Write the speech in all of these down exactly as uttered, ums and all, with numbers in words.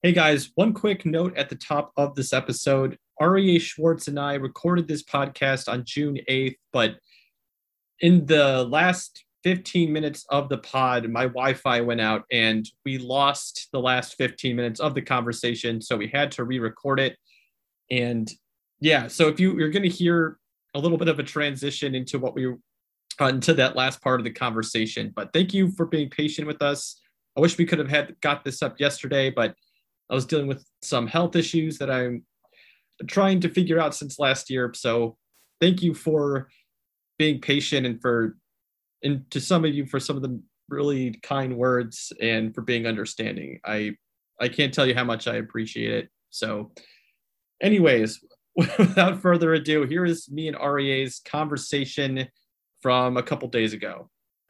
Hey guys, one quick note at the top of this episode. Aria Schwartz and I recorded this podcast on June eighth, but in the last fifteen minutes of the pod, my Wi Fi went out and we lost the last fifteen minutes of the conversation. So we had to re record it. And yeah, so if you, you're going to hear a little bit of a transition into what we, uh, into that last part of the conversation, but thank you for being patient with us. I wish we could have had got this up yesterday, but I was dealing with some health issues that I'm trying to figure out since last year. So thank you for being patient and for, and to some of you for some of the really kind words and for being understanding. I, I can't tell you how much I appreciate it. So anyways, without further ado, here is me and R E A's conversation from a couple days ago.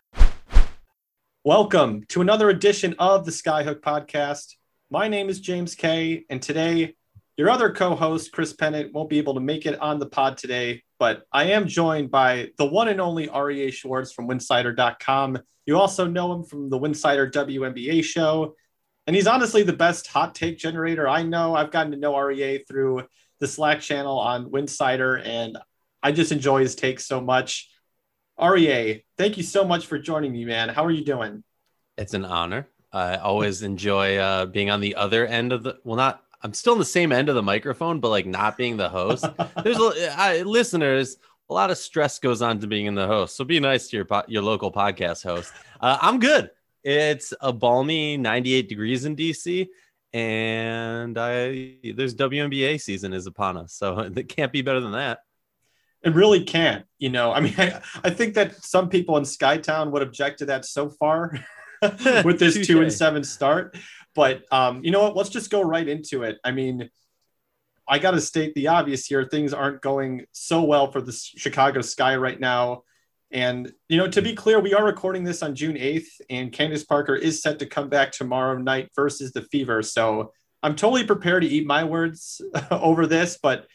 Welcome to another edition of the Skyhook Podcast. My name is James Kay, and today your other co-host, Chris Pennant, won't be able to make it on the pod today, but I am joined by the one and only R E A Schwartz from Winsider dot com. You also know him from the Winsider W N B A show, and he's honestly the best hot take generator I know. I've gotten to know R E A through the Slack channel on Winsider, and I just enjoy his takes so much. R E A, thank you so much for joining me, man. How are you doing? It's an honor. I always enjoy uh, being on the other end of the, well, not, I'm still on the same end of the microphone, but like not being the host. There's a, I, listeners, a lot of stress goes on to being in the host. So be nice to your po- your local podcast host. Uh, I'm good. It's a balmy ninety-eight degrees in D C, and I there's W N B A season is upon us. So it can't be better than that. It really can't. You know, I mean, I, I think that some people in Skytown would object to that so far. With this two and seven start. But um, you know what? Let's just go right into it. I mean, I got to state the obvious here. Things aren't going so well for the Chicago Sky right now. And, you know, to be clear, we are recording this on June eighth, and Candace Parker is set to come back tomorrow night versus the Fever. So I'm totally prepared to eat my words over this. But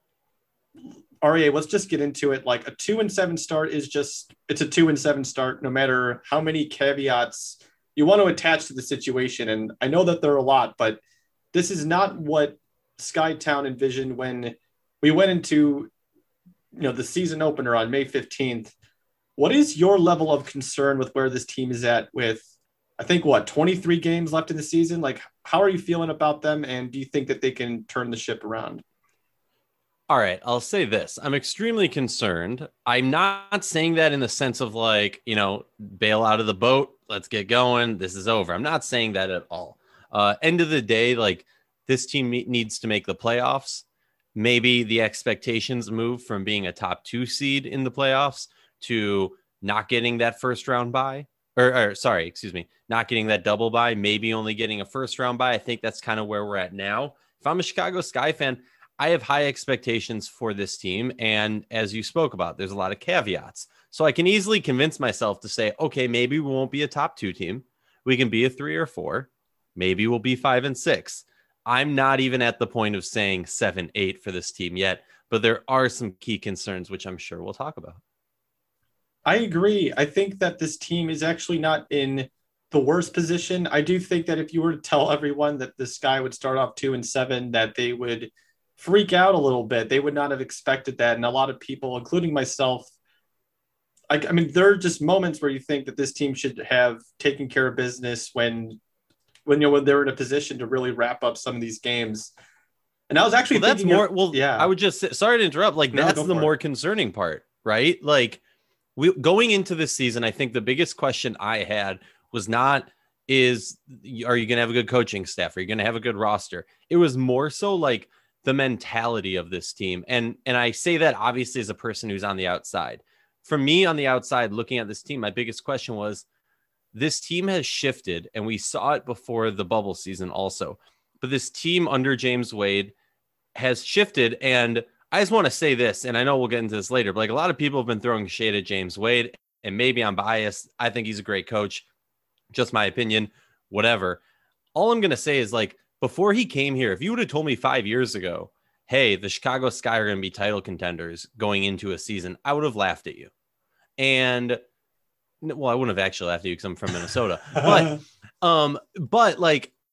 R E A, let's just get into it. Like a two and seven start is just, it's a two and seven start, no matter how many caveats you want to attach to the situation. And I know that there are a lot, but this is not what Skytown envisioned when we went into, you know, the season opener on May fifteenth. What is your level of concern with where this team is at with, I think, what, twenty-three games left in the season? Like, how are you feeling about them? And do you think that they can turn the ship around? All right, I'll say this. I'm extremely concerned. I'm not saying that in the sense of like, you know, bail out of the boat. Let's get going. This is over. I'm not saying that at all. Uh, end of the day, like this team needs to make the playoffs. Maybe the expectations move from being a top two seed in the playoffs to not getting that first round bye. Or, or sorry, excuse me, not getting that double bye. Maybe only getting a first round bye. I think that's kind of where we're at now. If I'm a Chicago Sky fan, I have high expectations for this team. And as you spoke about, there's a lot of caveats. So I can easily convince myself to say, okay, maybe we won't be a top two team. We can be a three or four. Maybe we'll be five and six. I'm not even at the point of saying seven, eight for this team yet, but there are some key concerns, which I'm sure we'll talk about. I agree. I think that this team is actually not in the worst position. I do think that if you were to tell everyone that the Sky would start off two and seven, that they would freak out a little bit. They would not have expected that. And a lot of people, including myself, I, I mean, there are just moments where you think that this team should have taken care of business when, when, you know, when they're in a position to really wrap up some of these games. And I was actually well, that's thinking more, of, well, yeah, I would just say, sorry to interrupt. Like no, that's the more it. concerning part, right? Like we going into this season, I think the biggest question I had was not, is, are you going to have a good coaching staff? Are you going to have a good roster? It was more so like the mentality of this team. And, and I say that obviously as a person who's on the outside. For me on the outside, looking at this team, my biggest question was this team has shifted, and we saw it before the bubble season also, but this team under James Wade has shifted. And I just want to say this, and I know we'll get into this later, but like a lot of people have been throwing shade at James Wade, and maybe I'm biased. I think he's a great coach. Just my opinion, whatever. All I'm going to say is like, before he came here, if you would have told me five years ago, hey, the Chicago Sky are going to be title contenders going into a season, I would have laughed at you. And well, I wouldn't have actually laughed at you because I'm from Minnesota. But, um, but like,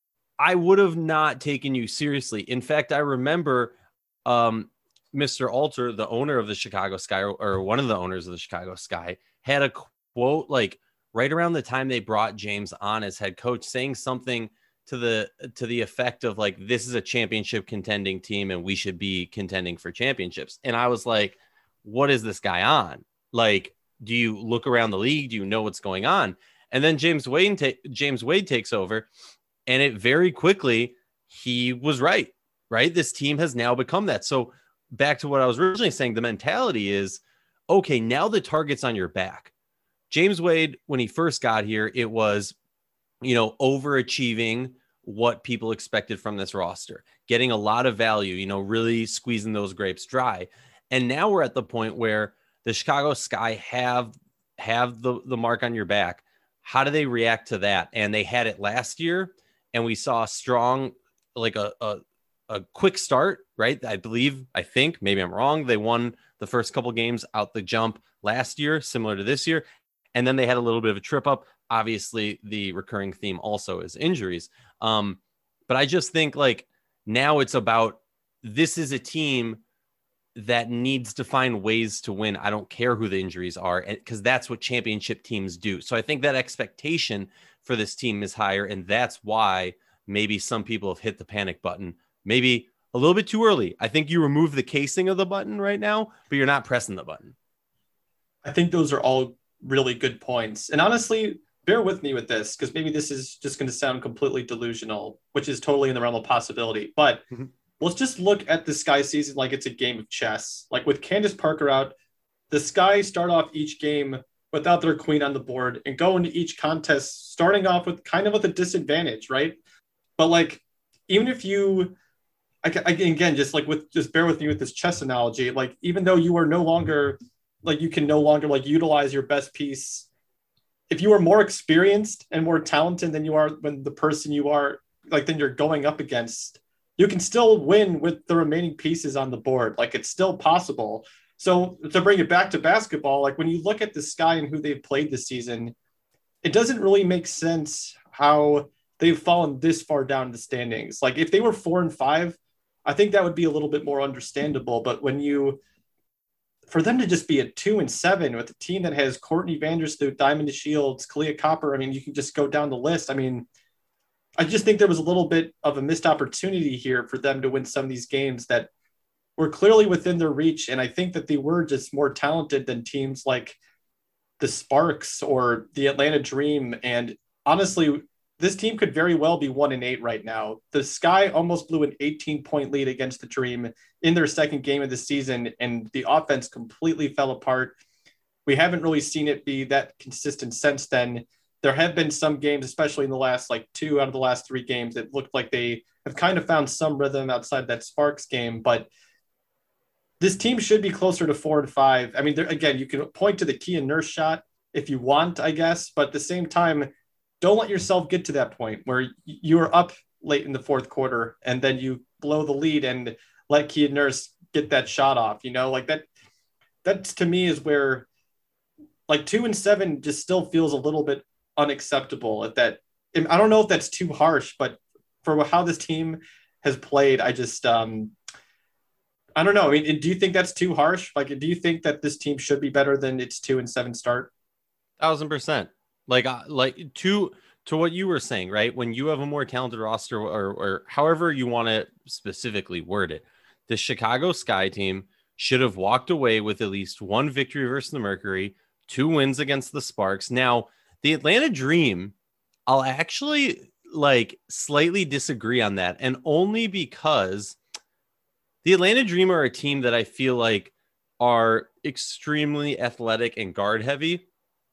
I would have not taken you seriously. In fact, I remember um, Mister Alter, the owner of the Chicago Sky, or, or one of the owners of the Chicago Sky, had a quote like right around the time they brought James on as head coach, saying something to the to the effect of like, this is a championship contending team and we should be contending for championships. And I was like, what is this guy on? Like, do you look around the league? Do you know what's going on? And then James Wade ta- James Wade takes over, and it very quickly, he was right, right? This team has now become that. So back to what I was originally saying, the mentality is, okay, now the target's on your back. James Wade, when he first got here, it was, you know, overachieving what people expected from this roster, getting a lot of value, you know, really squeezing those grapes dry. And now we're at the point where the Chicago Sky have, have the, the mark on your back. How do they react to that? And they had it last year, and we saw a strong, like a, a, a quick start, right? I believe, I think, maybe I'm wrong, they won the first couple games out the jump last year, similar to this year. And then they had a little bit of a trip up. Obviously, the recurring theme also is injuries. Um, but I just think like now it's about, this is a team that needs to find ways to win. I don't care who the injuries are, because that's what championship teams do. So I think that expectation for this team is higher. And that's why maybe some people have hit the panic button, maybe a little bit too early. I think you remove the casing of the button right now, but you're not pressing the button. I think those are all really good points. And honestly, bear with me with this, because maybe this is just going to sound completely delusional, which is totally in the realm of possibility. But mm-hmm. let's just look at the Sky season like it's a game of chess. Like with Candace Parker out, the Sky start off each game without their queen on the board and go into each contest starting off with kind of with a disadvantage, right? But like, even if you, I, I, again, just like with, just bear with me with this chess analogy, like even though you are no longer, like you can no longer like utilize your best piece, if you are more experienced and more talented than you are when the person you are, like then you're going up against, you can still win with the remaining pieces on the board. Like it's still possible. So to bring it back to basketball, like when you look at the Sky and who they've played this season, it doesn't really make sense how they've fallen this far down the standings. Like if they were four and five, I think that would be a little bit more understandable. But when you, for them to just be at two and seven with a team that has Courtney Vandersloot, Diamond Shields, Kalia Copper, I mean, you can just go down the list. I mean, I just think there was a little bit of a missed opportunity here for them to win some of these games that were clearly within their reach. And I think that they were just more talented than teams like the Sparks or the Atlanta Dream. And honestly, this team could very well be one and eight right now. The Sky almost blew an eighteen point lead against the Dream in their second game of the season, and the offense completely fell apart. We haven't really seen it be that consistent since then. There have been some games, especially in the last like two out of the last three games, it looked like they have kind of found some rhythm outside that Sparks game, but this team should be closer to four and five. I mean, there, again, you can point to the Kia Nurse shot if you want, I guess, but at the same time, don't let yourself get to that point where you're up late in the fourth quarter and then you blow the lead and let Kia Nurse get that shot off, you know, like that, that to me is where like two and seven just still feels a little bit unacceptable at that. I don't know if that's too harsh, but for how this team has played, I just, um, I don't know. I mean, do you think that's too harsh? Like, do you think that this team should be better than its two and seven start? Thousand percent. Like, uh, like to to what you were saying, right? When you have a more talented roster, or or however you want to specifically word it, the Chicago Sky team should have walked away with at least one victory versus the Mercury, two wins against the Sparks. Now, the Atlanta Dream, I'll actually like slightly disagree on that, and only because the Atlanta Dream are a team that I feel like are extremely athletic and guard heavy.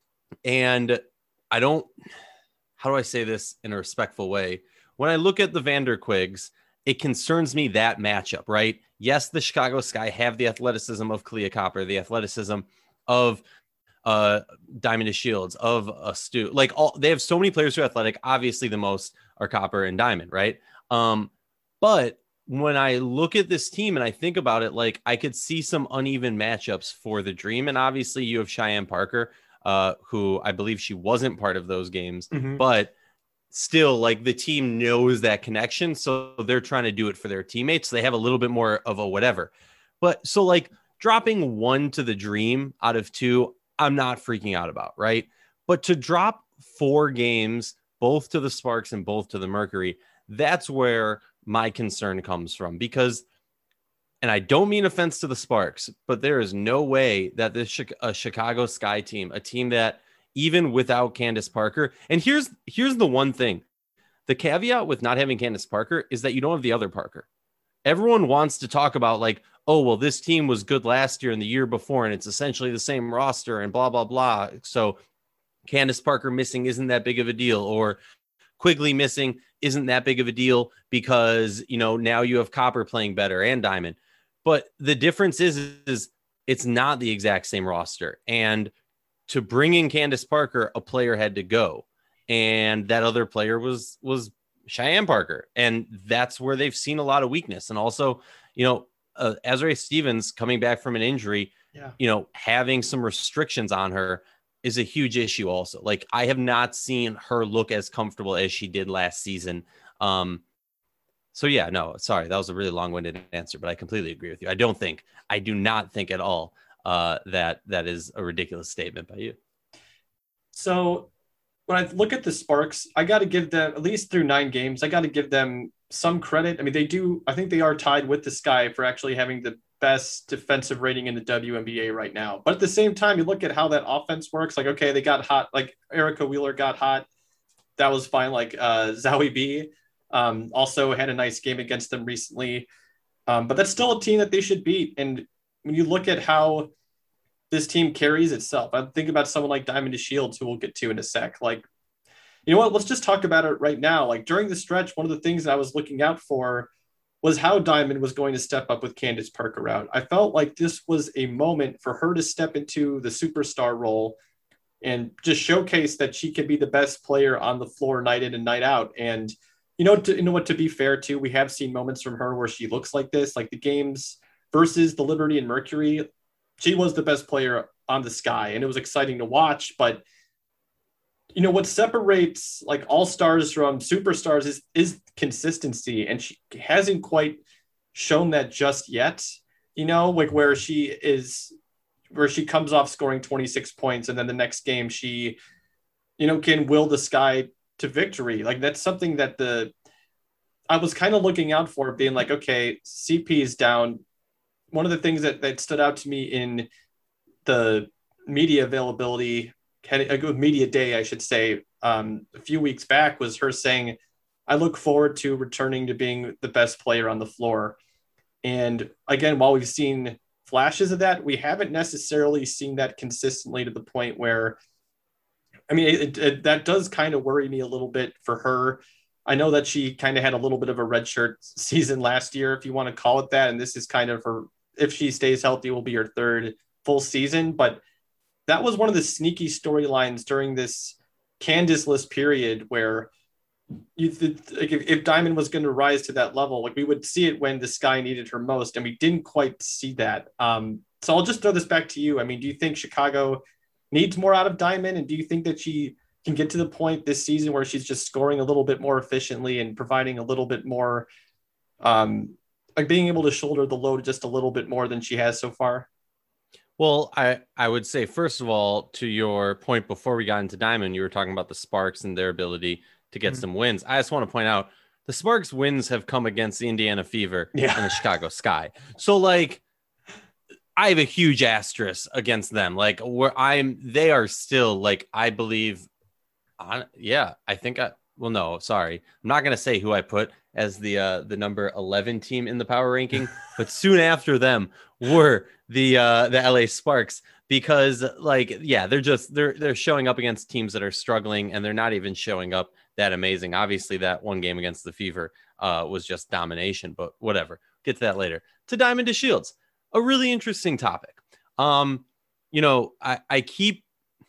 And I don't, how do I say this in a respectful way? When I look at the Vanderquigs, it concerns me that matchup, right? Yes, the Chicago Sky have the athleticism of Kalia Copper, the athleticism of uh, Diamond Shields, of uh, Stu. Like all, they have so many players who are athletic. Obviously, the most are Copper and Diamond, right? Um, but when I look at this team and I think about it, like I could see some uneven matchups for the Dream. And obviously you have Cheyenne Parker, uh, who I believe she wasn't part of those games, mm-hmm. but still, like, the team knows that connection, so they're trying to do it for their teammates. So they have a little bit more of a whatever. But so, like, dropping one to the Dream out of two, I'm not freaking out about, right? But to drop four games, both to the Sparks and both to the Mercury, that's where my concern comes from. Because, and I don't mean offense to the Sparks, but there is no way that this a Chicago Sky team, a team that even without Candace Parker, and here's here's the one thing, the caveat with not having Candace Parker is that you don't have the other Parker. Everyone wants to talk about, like, oh, well, this team was good last year and the year before, and it's essentially the same roster and blah, blah, blah. So Candace Parker missing isn't that big of a deal, or Quigley missing isn't that big of a deal because, you know, now you have Copper playing better and Diamond. But the difference is, is it's not the exact same roster. And to bring in Candace Parker, a player had to go. And that other player was, was Cheyenne Parker. And that's where they've seen a lot of weakness. And also, you know, uh, Azurá Stevens coming back from an injury, yeah. you know, having some restrictions on her is a huge issue also. Like, I have not seen her look as comfortable as she did last season. Um, so yeah, no, sorry. That was a really long-winded answer, but I completely agree with you. I don't think, I do not think at all uh, that that is a ridiculous statement by you. So when I look at the Sparks, I got to give them, at least through nine games, I got to give them some credit. I mean, they do, I think they are tied with the Sky for actually having the best defensive rating in the W N B A right now. But at the same time, you look at how that offense works. Like, okay, they got hot. Like, Erica Wheeler got hot. That was fine. Like, uh, Zoe B um, also had a nice game against them recently. Um, but that's still a team that they should beat. And when you look at how this team carries itself, I think about someone like Diamond DeShields, who we'll get to in a sec. Like, you know what? Let's just talk about it right now. Like, during the stretch, one of the things that I was looking out for was how Diamond was going to step up with Candace Parker out. I felt like this was a moment for her to step into the superstar role and just showcase that she can be the best player on the floor night in and night out. And, you know, to, you know what, to be fair too, we have seen moments from her where she looks like this, like the games versus the Liberty and Mercury. She was the best player on the Sky, and it was exciting to watch. But, you know, what separates like all-stars from superstars is, is consistency. And she hasn't quite shown that just yet, you know, like where she is, where she comes off scoring twenty-six points. And then the next game she, you know, can will the Sky to victory. Like, that's something that the, I was kind of looking out for, being like, okay, C P is down. One of the things that, that stood out to me in the media availability, had a good media day, I should say, um, a few weeks back, was her saying, I look forward to returning to being the best player on the floor. And again, while we've seen flashes of that, we haven't necessarily seen that consistently to the point where, I mean, it, it, that does kind of worry me a little bit for her. I know that she kind of had a little bit of a redshirt season last year, if you want to call it that. And this is kind of her, if she stays healthy, will be her third full season. But that was one of the sneaky storylines during this Candace-less period where you like if, if Diamond was going to rise to that level, like we would see it when the Sky needed her most, and we didn't quite see that. Um, so I'll just throw this back to you. I mean, do you think Chicago needs more out of Diamond, and do you think that she can get to the point this season where she's just scoring a little bit more efficiently and providing a little bit more, um, like being able to shoulder the load just a little bit more than she has so far? Well, I, I would say, first of all, to your point before we got into Diamond, you were talking about the Sparks and their ability to get mm-hmm. some wins. I just want to point out the Sparks wins have come against the Indiana Fever yeah. and the Chicago Sky. So like, I have a huge asterisk against them. Like where I'm, they are still like, I believe on, yeah, I think I, well, no, sorry. I'm not going to say who I put as the, uh, the number eleven team in the power ranking, but soon after them were the, uh, the L A Sparks, because like, yeah, they're just, they're, they're showing up against teams that are struggling, and they're not even showing up that amazing. Obviously that one game against the Fever, uh, was just domination, but whatever, get to that later. To Diamond DeShields, a really interesting topic. Um, you know, I, I keep,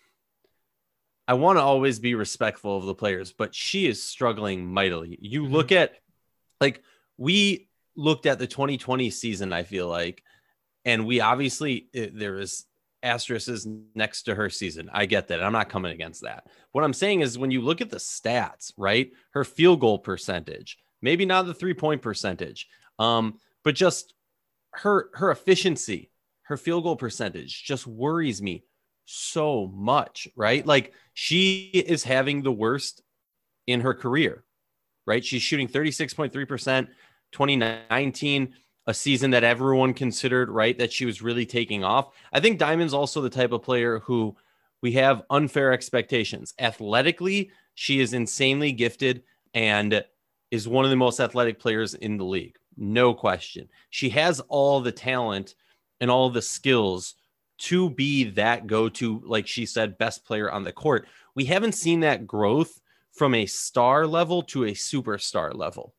I want to always be respectful of the players, but she is struggling mightily. You mm-hmm. look at, like, we looked at the twenty twenty season, I feel like, and we obviously, it, there is asterisks next to her season. I get that. I'm not coming against that. What I'm saying is when you look at the stats, right? Her field goal percentage, maybe not the three point percentage, um, but just her, her efficiency, her field goal percentage just worries me so much, right? Like she is having the worst in her career, right? She's shooting thirty-six point three percent, twenty nineteen, a season that everyone considered, right, that she was really taking off. I think Diamond's also the type of player who we have unfair expectations. Athletically, she is insanely gifted and is one of the most athletic players in the league. No question. She has all the talent and all the skills to be that go-to, like she said, best player on the court. We haven't seen that growth from a star level to a superstar level.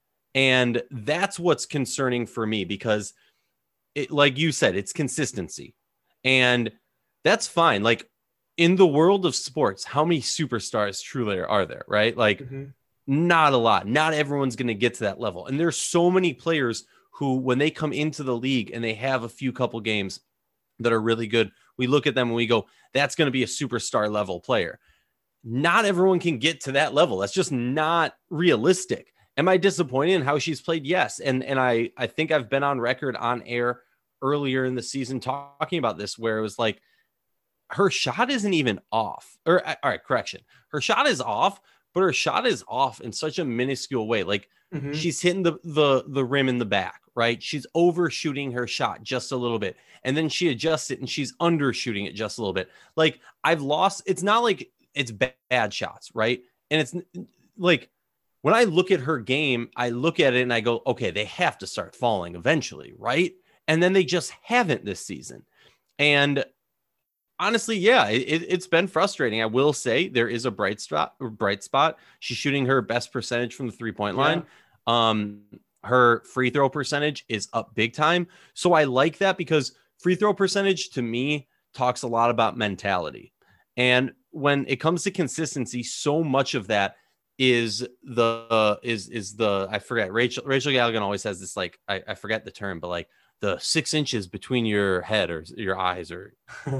And that's what's concerning for me because it, like you said, it's consistency and that's fine. Like in the world of sports, how many superstars truly are there, right? Like mm-hmm. not a lot, not everyone's going to get to that level. And there's so many players who, when they come into the league and they have a few couple games that are really good, we look at them and we go, that's going to be a superstar level player. Not everyone can get to that level. That's just not realistic. Am I disappointed in how she's played? Yes. And and I, I think I've been on record on air earlier in the season talking about this, where it was like, her shot isn't even off. Or, all right, correction. Her shot is off, but her shot is off in such a minuscule way. Like mm-hmm. she's hitting the, the, the rim in the back, right? She's overshooting her shot just a little bit. And then she adjusts it and she's undershooting it just a little bit. Like I've lost, it's not like it's bad shots, right? And it's like, when I look at her game, I look at it and I go, okay, they have to start falling eventually, right? And then they just haven't this season. And honestly, yeah, it, it's been frustrating. I will say there is a bright spot. Bright spot. She's shooting her best percentage from the three-point line. Yeah. Um, her free throw percentage is up big time. So I like that because free throw percentage to me talks a lot about mentality. And when it comes to consistency, so much of that is the uh, is is the I forget Rachel Rachel Galligan always has this like I, I forget the term, but like the six inches between your head or your eyes or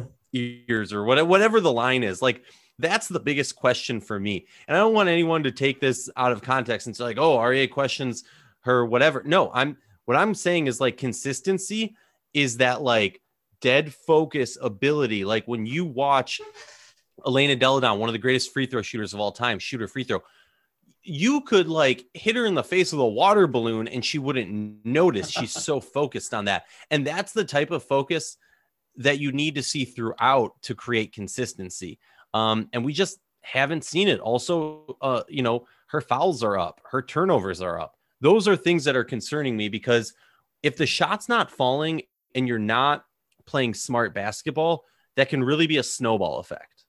ears or whatever whatever the line is. Like that's the biggest question for me. And I don't want anyone to take this out of context and say like, oh, R E A questions her whatever. No, I'm what I'm saying is like consistency is that like dead focus ability. Like when you watch Elena Delle Donne, one of the greatest free throw shooters of all time, shoot her free throw. You could like hit her in the face with a water balloon and she wouldn't notice. She's so focused on that. And that's the type of focus that you need to see throughout to create consistency. Um, and we just haven't seen it. Also, uh, you know, her fouls are up, her turnovers are up. Those are things that are concerning me because if the shot's not falling and you're not playing smart basketball, that can really be a snowball effect.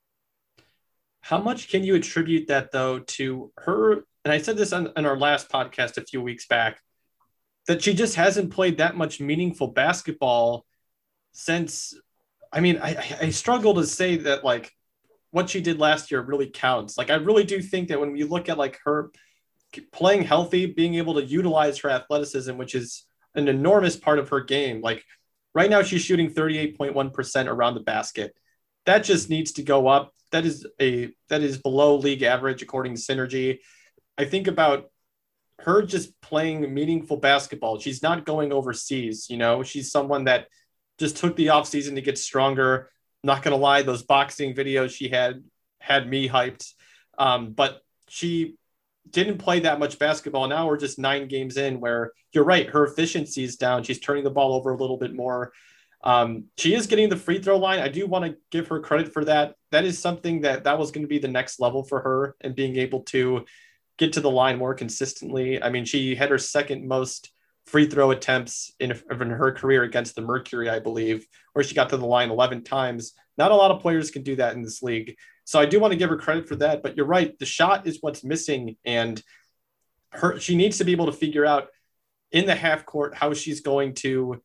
How much can you attribute that, though, to her? And I said this on, on our last podcast a few weeks back, that she just hasn't played that much meaningful basketball since. I mean, I, I struggle to say that, like, what she did last year really counts. Like, I really do think that when we look at, like, her playing healthy, being able to utilize her athleticism, which is an enormous part of her game. Like, right now, she's shooting thirty-eight point one percent around the basket. That just needs to go up. That is a that is below league average according to Synergy. I think about her just playing meaningful basketball. She's not going overseas, you know. She's someone that just took the offseason to get stronger. Not gonna lie, those boxing videos she had had me hyped. Um, but she didn't play that much basketball. Now we're just nine games in where you're right, her efficiency is down. She's turning the ball over a little bit more. Um, she is getting the free throw line. I do want to give her credit for that. That is something that that was going to be the next level for her and being able to get to the line more consistently. I mean, she had her second most free throw attempts in, in her career against the Mercury, I believe, where she got to the line eleven times. Not a lot of players can do that in this league. So I do want to give her credit for that, but you're right. The shot is what's missing. And her, she needs to be able to figure out in the half court how she's going to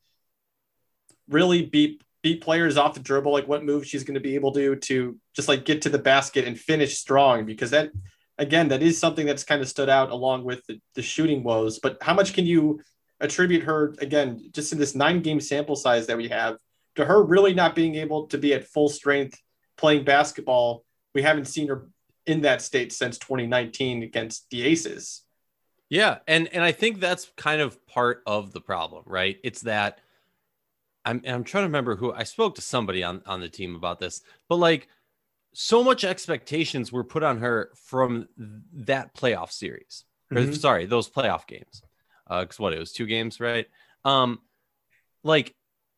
really beat beat players off the dribble, like what moves she's going to be able to to just like get to the basket and finish strong, because that, again, that is something that's kind of stood out along with the, the shooting woes. But how much can you attribute her, again, just in this nine game sample size that we have, to her really not being able to be at full strength playing basketball, we haven't seen her in that state since twenty nineteen against the Aces. Yeah. And, and I think that's kind of part of the problem, right? It's that I'm, I'm trying to remember who I spoke to somebody on, on the team about this, but like so much expectations were put on her from that playoff series, or mm-hmm. sorry, those playoff games. Uh, cause what, it was two games, right? Um, like,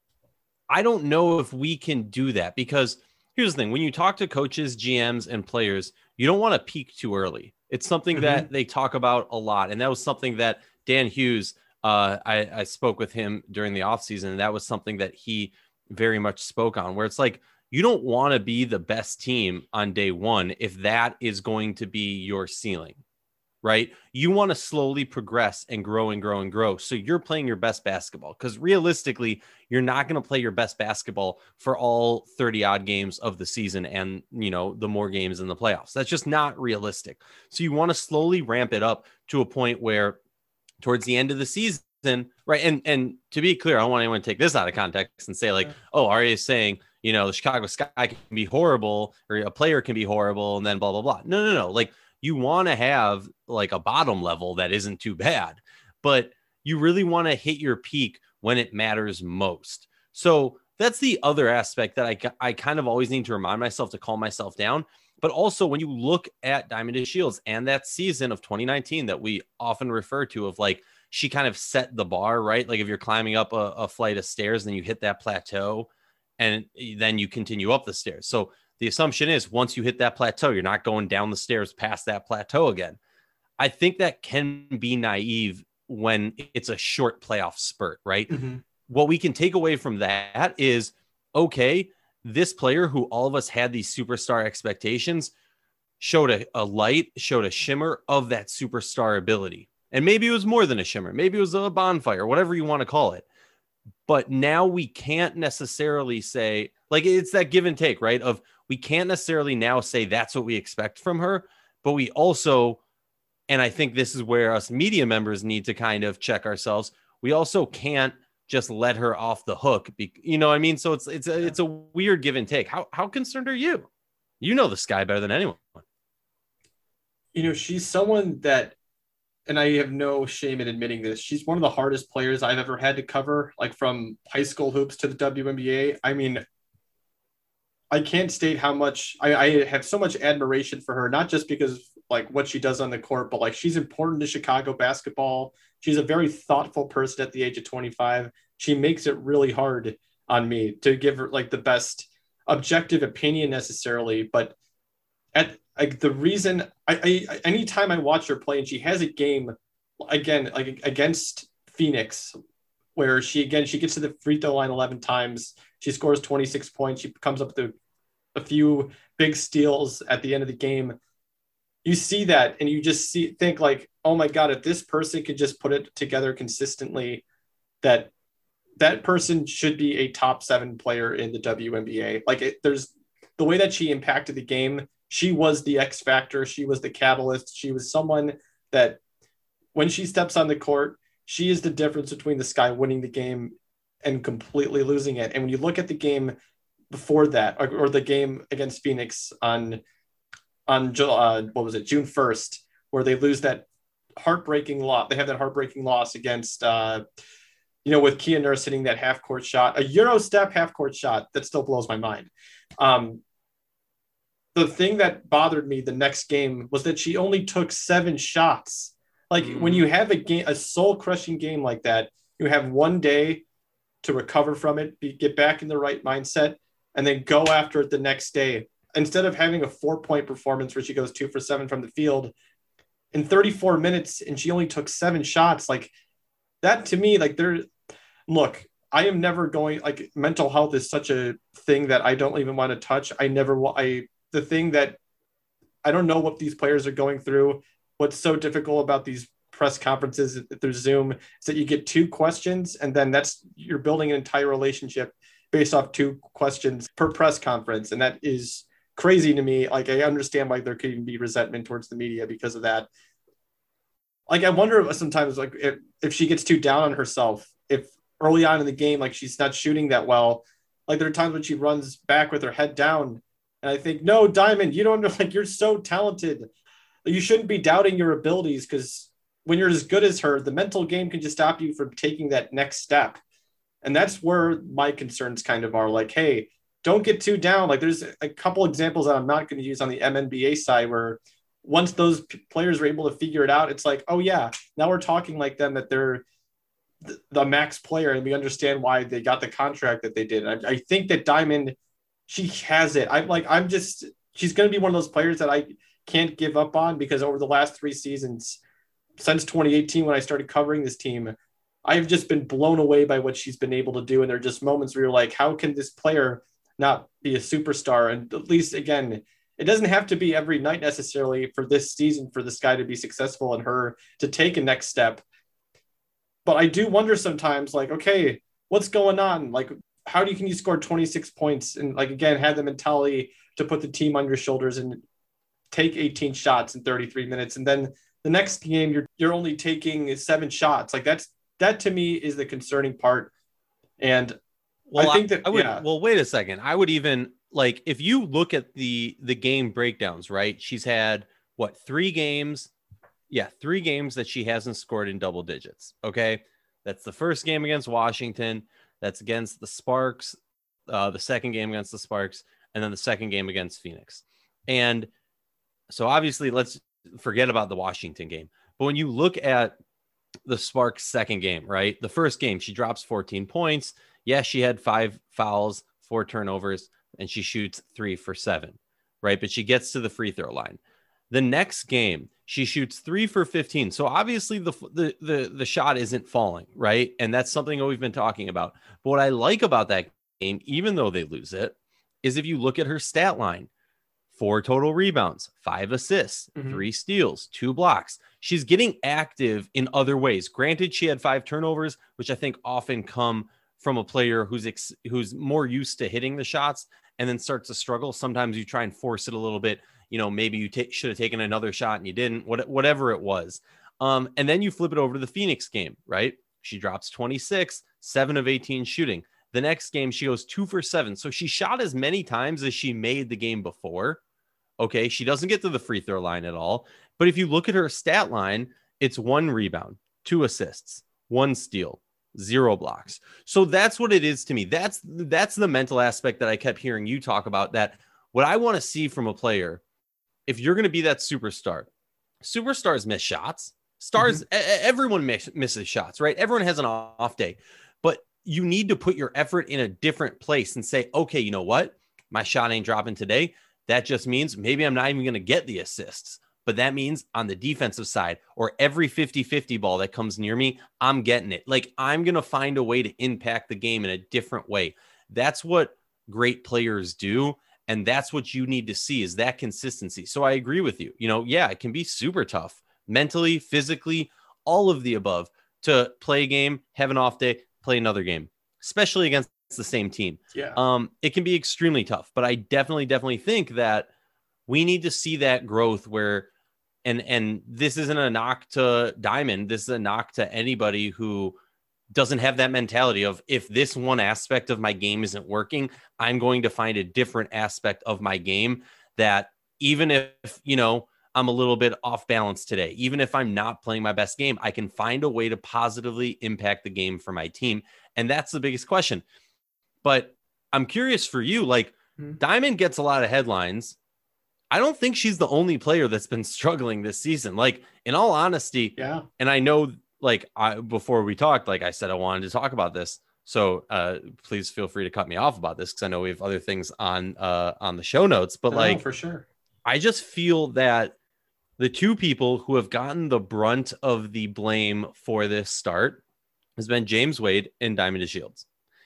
I don't know if we can do that, because here's the thing. When you talk to coaches, G Ms, and players, you don't want to peak too early. It's something mm-hmm. that they talk about a lot. And that was something that Dan Hughes, uh, I, I spoke with him during the offseason, and that was something that he very much spoke on, where it's like, you don't want to be the best team on day one if that is going to be your ceiling, right? You want to slowly progress and grow and grow and grow. So you're playing your best basketball, because realistically, you're not going to play your best basketball for all thirty odd games of the season and, you know, the more games in the playoffs. That's just not realistic. So you want to slowly ramp it up to a point where towards the end of the season, right? And, and to be clear, I don't want anyone to take this out of context and say like, oh, Aria is saying, you know, the Chicago Sky can be horrible, or a player can be horrible, and then blah, blah, blah. No, no, no. Like, you want to have like a bottom level that isn't too bad, but you really want to hit your peak when it matters most. So that's the other aspect that I, I kind of always need to remind myself to calm myself down. But also when you look at Diamond DeShields and that season of twenty nineteen that we often refer to, of like, she kind of set the bar, right? Like if you're climbing up a, a flight of stairs, then you hit that plateau and then you continue up the stairs. So the assumption is once you hit that plateau, you're not going down the stairs past that plateau again. I think that can be naive when it's a short playoff spurt, right? Mm-hmm. What we can take away from that is, okay, this player who all of us had these superstar expectations showed a, a light, showed a shimmer of that superstar ability. And maybe it was more than a shimmer. Maybe it was a bonfire, whatever you want to call it. But now we can't necessarily say, like, it's that give and take, right? Of we can't necessarily now say that's what we expect from her, but we also, and I think this is where us media members need to kind of check ourselves. We also can't just let her off the hook. Be, you know what I mean? So it's, it's a, it's a weird give and take. How, how concerned are you? You know the Sky better than anyone. You know, she's someone that, and I have no shame in admitting this, she's one of the hardest players I've ever had to cover, like from high school hoops to the W N B A. I mean, I can't state how much I, I have so much admiration for her, not just because like what she does on the court, but like she's important to Chicago basketball. She's a very thoughtful person at the age of twenty-five. She makes it really hard on me to give her like the best objective opinion necessarily. But at like the reason I, I anytime I watch her play and she has a game again, like against Phoenix, where she, again, she gets to the free throw line eleven times. She scores twenty-six points. She comes up with a, a few big steals at the end of the game. You see that and you just see, think like, oh my God, if this person could just put it together consistently, that that person should be a top seven player in the W N B A. Like it, there's the way that she impacted the game. She was the X factor. She was the catalyst. She was someone that when she steps on the court, she is the difference between the Sky winning the game and completely losing it. And when you look at the game before that, or, or the game against Phoenix on, on uh, what was it, June first, where they lose that heartbreaking loss. They have that heartbreaking loss against, uh, you know, with Kia Nurse hitting that half court shot, a Euro step half court shot that still blows my mind. Um, the thing that bothered me the next game was that she only took seven shots. Like mm. when you have a game, a soul crushing game like that, you have one day to recover from it, be, get back in the right mindset, and then go after it the next day. Instead of having a four point performance where she goes two for seven from the field in thirty-four minutes and she only took seven shots, like that to me, like there, look, I am never going, like mental health is such a thing that I don't even want to touch. I never, I, the thing that I don't know what these players are going through. What's so difficult about these press conferences through Zoom is that you get two questions and then that's, you're building an entire relationship based off two questions per press conference. And that is crazy to me. Like, I understand why there could even be resentment towards the media because of that. Like, I wonder sometimes, like, if, if she gets too down on herself, if early on in the game, like she's not shooting that well, Like there are times when she runs back with her head down. And I think, no, Diamond, you don't know, like you're so talented. You shouldn't be doubting your abilities because when you're as good as her, the mental game can just stop you from taking that next step. And that's where my concerns kind of are like, hey, don't get too down. Like there's a couple examples that I'm not going to use on the M N B A side where once those p- players are able to figure it out, it's like, oh yeah, now we're talking like them that they're th- the max player and we understand why they got the contract that they did. I, I think that Diamond, she has it. I'm like, I'm just, she's going to be one of those players that I can't give up on because over the last three seasons, since twenty eighteen, when I started covering this team, I've just been blown away by what she's been able to do. And there are just moments where you're like, how can this player not be a superstar? And at least, again, it doesn't have to be every night necessarily for this season for this guy to be successful and her to take a next step. But I do wonder sometimes, like, okay, what's going on? Like, how do you, can you score twenty-six points and, like, again, have the mentality to put the team on your shoulders and take eighteen shots in thirty-three minutes. And then the next game, you're, you're only taking seven shots. Like that's, that to me is the concerning part. And well, I think that, I, I would, yeah. well, wait a second. I would even like, if you look at the, the game breakdowns, right? She's had what, three games? Yeah. Three games that she hasn't scored in double digits. Okay. That's the first game against Washington. That's against the Sparks. Uh, the second game against the Sparks, and then the second game against Phoenix. And so obviously let's forget about the Washington game. But when you look at the Sparks second game, right? The first game, she drops fourteen points. Yes, she had five fouls, four turnovers, and she shoots three for seven, right? But she gets to the free throw line. The next game, she shoots three for fifteen. So obviously the, the, the, the shot isn't falling, right? And that's something that we've been talking about. But what I like about that game, even though they lose it, is if you look at her stat line, four total rebounds, five assists, mm-hmm. three steals, two blocks. She's getting active in other ways. Granted, she had five turnovers, which I think often come from a player who's ex- who's more used to hitting the shots and then starts to struggle. Sometimes you try and force it a little bit. You know, maybe you t- should have taken another shot and you didn't, what- whatever it was. Um, and then you flip it over to the Phoenix game, right? She drops twenty-six, seven of eighteen shooting. The next game, she goes two for seven. So she shot as many times as she made the game before. Okay, she doesn't get to the free throw line at all. But if you look at her stat line, it's one rebound, two assists, one steal, zero blocks. So that's what it is to me. That's that's the mental aspect that I kept hearing you talk about, that what I want to see from a player, if you're going to be that superstar, superstars miss shots. Stars, mm-hmm. everyone miss, misses shots, right? Everyone has an off day. But you need to put your effort in a different place and say, okay, you know what? My shot ain't dropping today. That just means maybe I'm not even going to get the assists, but that means on the defensive side or every fifty-fifty ball that comes near me, I'm getting it. Like I'm going to find a way to impact the game in a different way. That's what great players do. And that's what you need to see, is that consistency. So I agree with you. You know, yeah, it can be super tough mentally, physically, all of the above, to play a game, have an off day, play another game, especially against the same team. Yeah. Um, it can be extremely tough, but I definitely, definitely think that we need to see that growth where, and, and this isn't a knock to Diamond. This is a knock to anybody who doesn't have that mentality of, if this one aspect of my game isn't working, I'm going to find a different aspect of my game that even if, you know, I'm a little bit off balance today, even if I'm not playing my best game, I can find a way to positively impact the game for my team. And that's the biggest question. But I'm curious for you, like mm-hmm. Diamond gets a lot of headlines. I don't think she's the only player that's been struggling this season. Like, in all honesty, yeah. And I know, like, I, before we talked, like I said, I wanted to talk about this. So uh, please feel free to cut me off about this, because I know we have other things on uh, on the show notes. But no, like, for sure, I just feel that the two people who have gotten the brunt of the blame for this start has been James Wade and Diamond DeShields.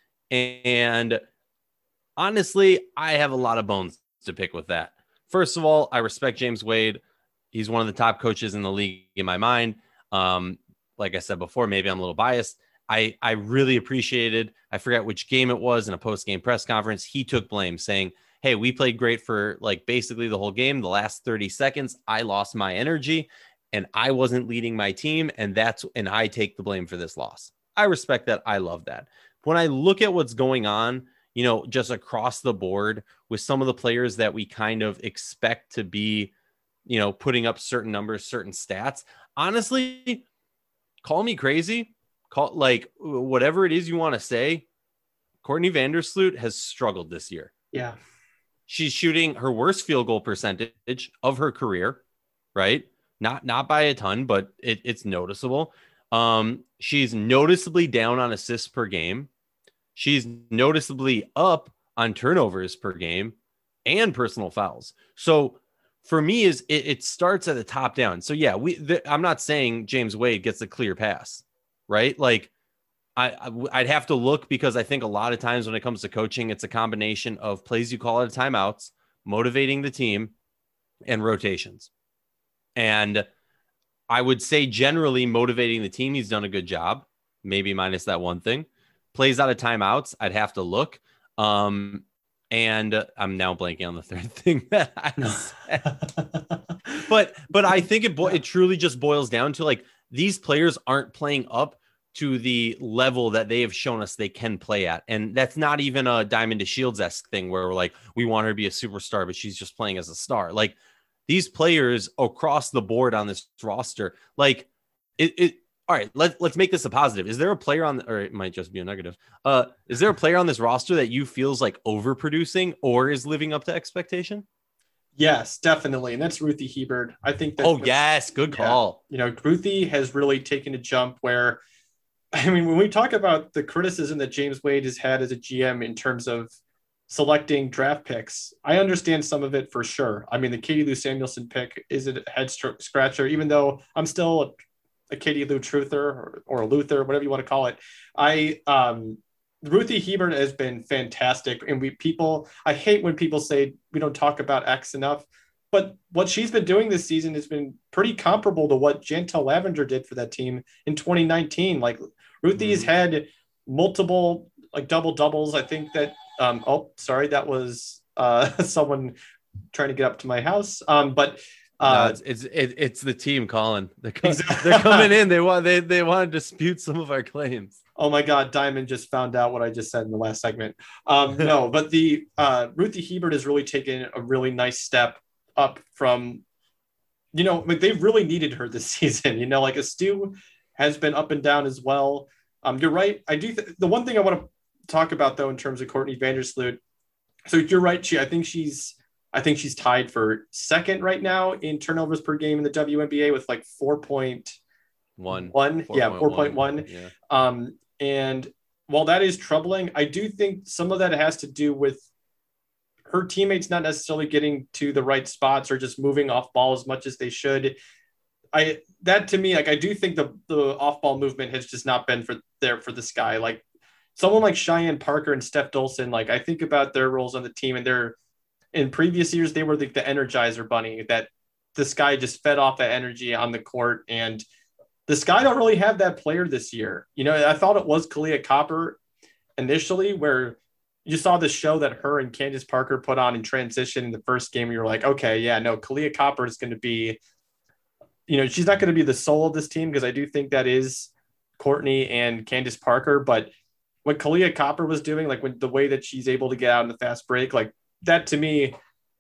And honestly, I have a lot of bones to pick with that. First of all, I respect James Wade. He's one of the top coaches in the league in my mind. Um, like I said before, maybe I'm a little biased. I, I really appreciated, I forget which game it was, in a post-game press conference, he took blame saying, hey, we played great for like basically the whole game. The last thirty seconds, I lost my energy and I wasn't leading my team. And that's, and I take the blame for this loss. I respect that. I love that. When I look at what's going on you know, just across the board with some of the players that we kind of expect to be, you know, putting up certain numbers, certain stats. Honestly, call me crazy, call like whatever it is you want to say. Courtney Vandersloot has struggled this year. Yeah. She's shooting her worst field goal percentage of her career, right? Not not by a ton, but it, it's noticeable. Um, she's noticeably down on assists per game. She's noticeably up on turnovers per game and personal fouls. So for me, is it, it starts at the top down. So yeah, we. The, I'm not saying James Wade gets a clear pass, right? Like I, I I'd have to look, because I think a lot of times when it comes to coaching, it's a combination of plays you call out of timeouts, motivating the team, and rotations. And I would say generally motivating the team, he's done a good job, maybe minus that one thing. Plays out of timeouts, I'd have to look. Um, and I'm now blanking on the third thing that I said. but but I think it bo- it truly just boils down to, like, these players aren't playing up to the level that they have shown us they can play at. And that's not even a Diamond to Shields-esque thing where we're like, we want her to be a superstar, but she's just playing as a star. Like, these players across the board on this roster, like it, it all right, let, let's make this a positive. Is there a player on, or it might just be a negative. Uh, is there a player on this roster that you feels like overproducing or is living up to expectation? Yes, definitely. And that's Ruthie Hebard. I think that. Oh, yes. Good call. Yeah, you know, Ruthie has really taken a jump where, I mean, when we talk about the criticism that James Wade has had as a G M in terms of selecting draft picks, I understand some of it for sure. I mean, the Katie Lou Samuelson pick is a head scratcher, even though I'm still a, a Katie Lou truther or, or a Luther, whatever you want to call it. I, um, Ruthie Hebard has been fantastic. And we people, I hate when people say we don't talk about X enough, but what she's been doing this season has been pretty comparable to what Jantel Lavender did for that team in twenty nineteen. Like, Ruthie's mm-hmm. had multiple like double doubles. I think that, um, oh, sorry, that was uh, someone trying to get up to my house. Um, but uh, no, it's it's, it, it's the team calling. They're, co- they're coming in. They want they they want to dispute some of our claims. Oh my God, Diamond just found out what I just said in the last segment. Um, no, but the uh, Ruthie Hebard has really taken a really nice step up from, you know, like they've really needed her this season. You know, like Astu has been up and down as well. Um, you're right. I do. Th- the one thing I want to talk about though, in terms of Courtney Vandersloot. So you're right. She, I think she's, I think she's tied for second right now in turnovers per game in the W N B A with like four point one. One, yeah, four point one. Yeah. Um, and while that is troubling, I do think some of that has to do with her teammates not necessarily getting to the right spots or just moving off ball as much as they should. I that to me, like I do think the the off ball movement has just not been for there for this guy. Like someone like Cheyenne Parker and Steph Dolson, like I think about their roles on the team, and they're in previous years they were like the Energizer Bunny that this guy just fed off that energy on the court, and the Sky don't really have that player this year. You know, I thought it was Kahleah Copper initially, where you saw the show that her and Candace Parker put on in transition in the first game. You're like, okay, yeah, no, Kahleah Copper is going to be, you know, she's not going to be the soul of this team, because I do think that is Courtney and Candace Parker. But what Kahleah Copper was doing, like when the way that she's able to get out in the fast break, like that to me,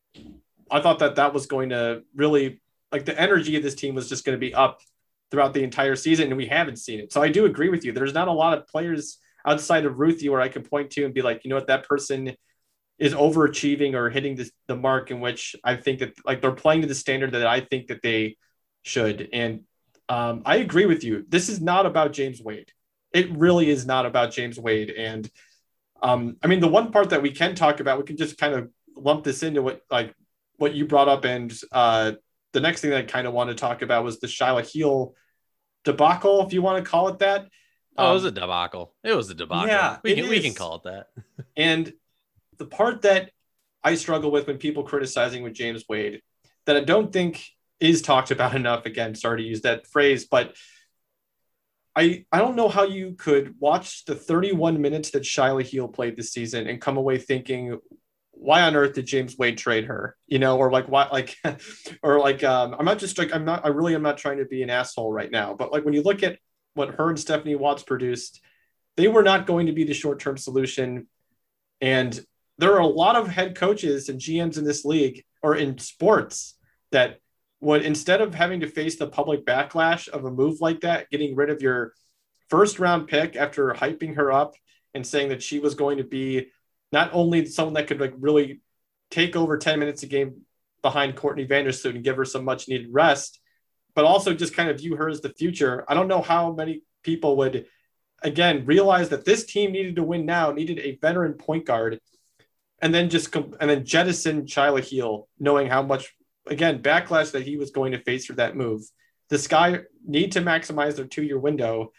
I thought that that was going to really, like the energy of this team was just going to be up throughout the entire season, and we haven't seen it. So I do agree with you. There's not a lot of players outside of Ruthie where I can point to and be like, you know what, that person is overachieving or hitting this, the mark in which I think that like they're playing to the standard that I think that they should. And um, I agree with you. This is not about James Wade. It really is not about James Wade. And um, I mean, the one part that we can talk about, we can just kind of lump this into what, like what you brought up. And uh, the next thing that I kind of want to talk about was the Shyla Heal debacle, if you want to call it that. Oh, um, it was a debacle. It was a debacle. Yeah, we can, we can call it that. And the part that I struggle with when people criticizing with James Wade, that I don't think is talked about enough, again, sorry to use that phrase, but I I don't know how you could watch the thirty-one minutes that Shyla Heal played this season and come away thinking, why on earth did James Wade trade her? You know, or like why, like, or like, um, I'm not just like, I'm not, I really am not trying to be an asshole right now, but like when you look at what her and Stephanie Watts produced, they were not going to be the short-term solution. And there are a lot of head coaches and G Ms in this league or in sports that would, instead of having to face the public backlash of a move like that, getting rid of your first round pick after hyping her up and saying that she was going to be not only someone that could like really take over ten minutes a game behind Courtney Vandersloot and give her some much needed rest, but also just kind of view her as the future. I don't know how many people would, again, realize that this team needed to win now, needed a veteran point guard, and then just and then jettison Shyla Heal, knowing how much, again, backlash that he was going to face for that move. The Sky need to maximize their two-year window.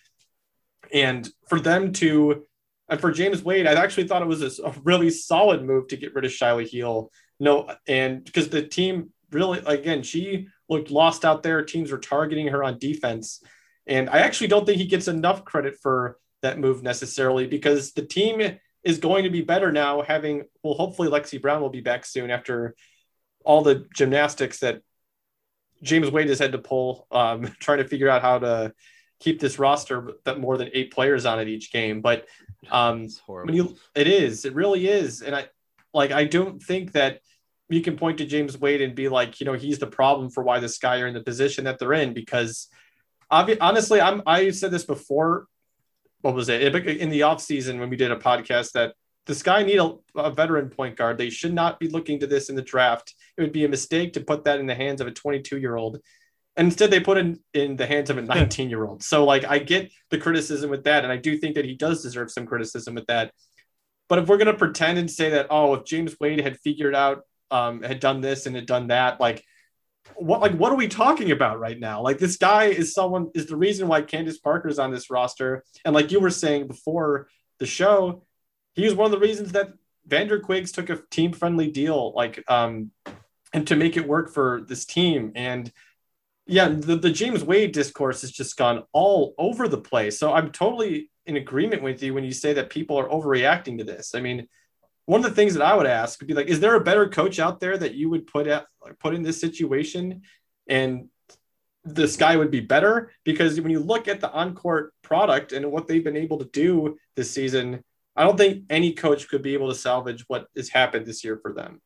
And for them to, and for James Wade, I actually thought it was a, a really solid move to get rid of Shyla Heal. No, and because the team really, again, she looked lost out there. Teams were targeting her on defense. And I actually don't think he gets enough credit for that move necessarily, because the team is going to be better now having, well, hopefully Lexi Brown will be back soon after all the gymnastics that James Wade has had to pull, um, trying to figure out how to keep this roster that more than eight players on it each game. But um, when you, it is, it really is. And I, like, I don't think that you can point to James Wade and be like, you know, he's the problem for why the Sky are in the position that they're in, because obvi- honestly, I'm, I said this before, what was it? In the off season when we did a podcast, that the Sky need a, a veteran point guard. They should not be looking to this in the draft. It would be a mistake to put that in the hands of a twenty-two year old. And instead they put it in, in the hands of a nineteen year old. So like, I get the criticism with that. And I do think that he does deserve some criticism with that. But if we're going to pretend and say that, oh, if James Wade had figured out, um, had done this and had done that, like what, like, what are we talking about right now? Like, this guy is someone is the reason why Candace Parker is on this roster. And like you were saying before the show, he was one of the reasons that Vanderquigs took a team friendly deal, like, um, and to make it work for this team. And yeah, the, the James Wade discourse has just gone all over the place. So I'm totally in agreement with you when you say that people are overreacting to this. I mean, one of the things that I would ask would be like, is there a better coach out there that you would put at put in this situation and the Sky would be better? Because when you look at the on-court product and what they've been able to do this season, I don't think any coach could be able to salvage what has happened this year for them.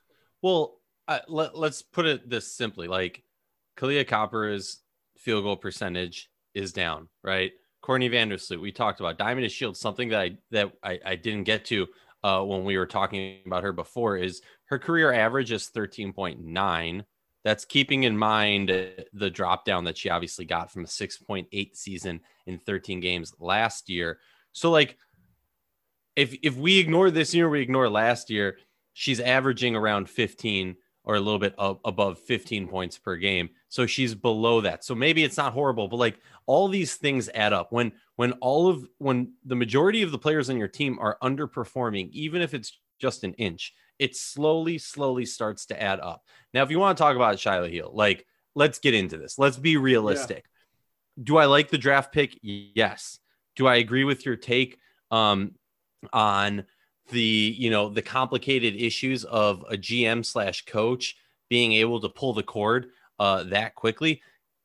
Well, uh, let, let's put it this simply. Like, Kahleah Copper's field goal percentage is down, right? Courtney Vandersloot, we talked about. Diamond is Shield, something that I that I, I didn't get to uh, when we were talking about her before, is her career average is thirteen point nine. That's keeping in mind the drop down that she obviously got from a six point eight season in thirteen games last year. So, like, if if we ignore this year, we ignore last year, she's averaging around fifteen or a little bit up above fifteen points per game. So she's below that. So maybe it's not horrible, but like, all these things add up. When when all of when the majority of the players on your team are underperforming, even if it's just an inch, it slowly, slowly starts to add up. Now, if you want to talk about Shyla Heal, like, let's get into this. Let's be realistic. Yeah. Do I like the draft pick? Yes. Do I agree with your take um, on the, you know, the complicated issues of a G M slash coach being able to pull the cord uh, that quickly?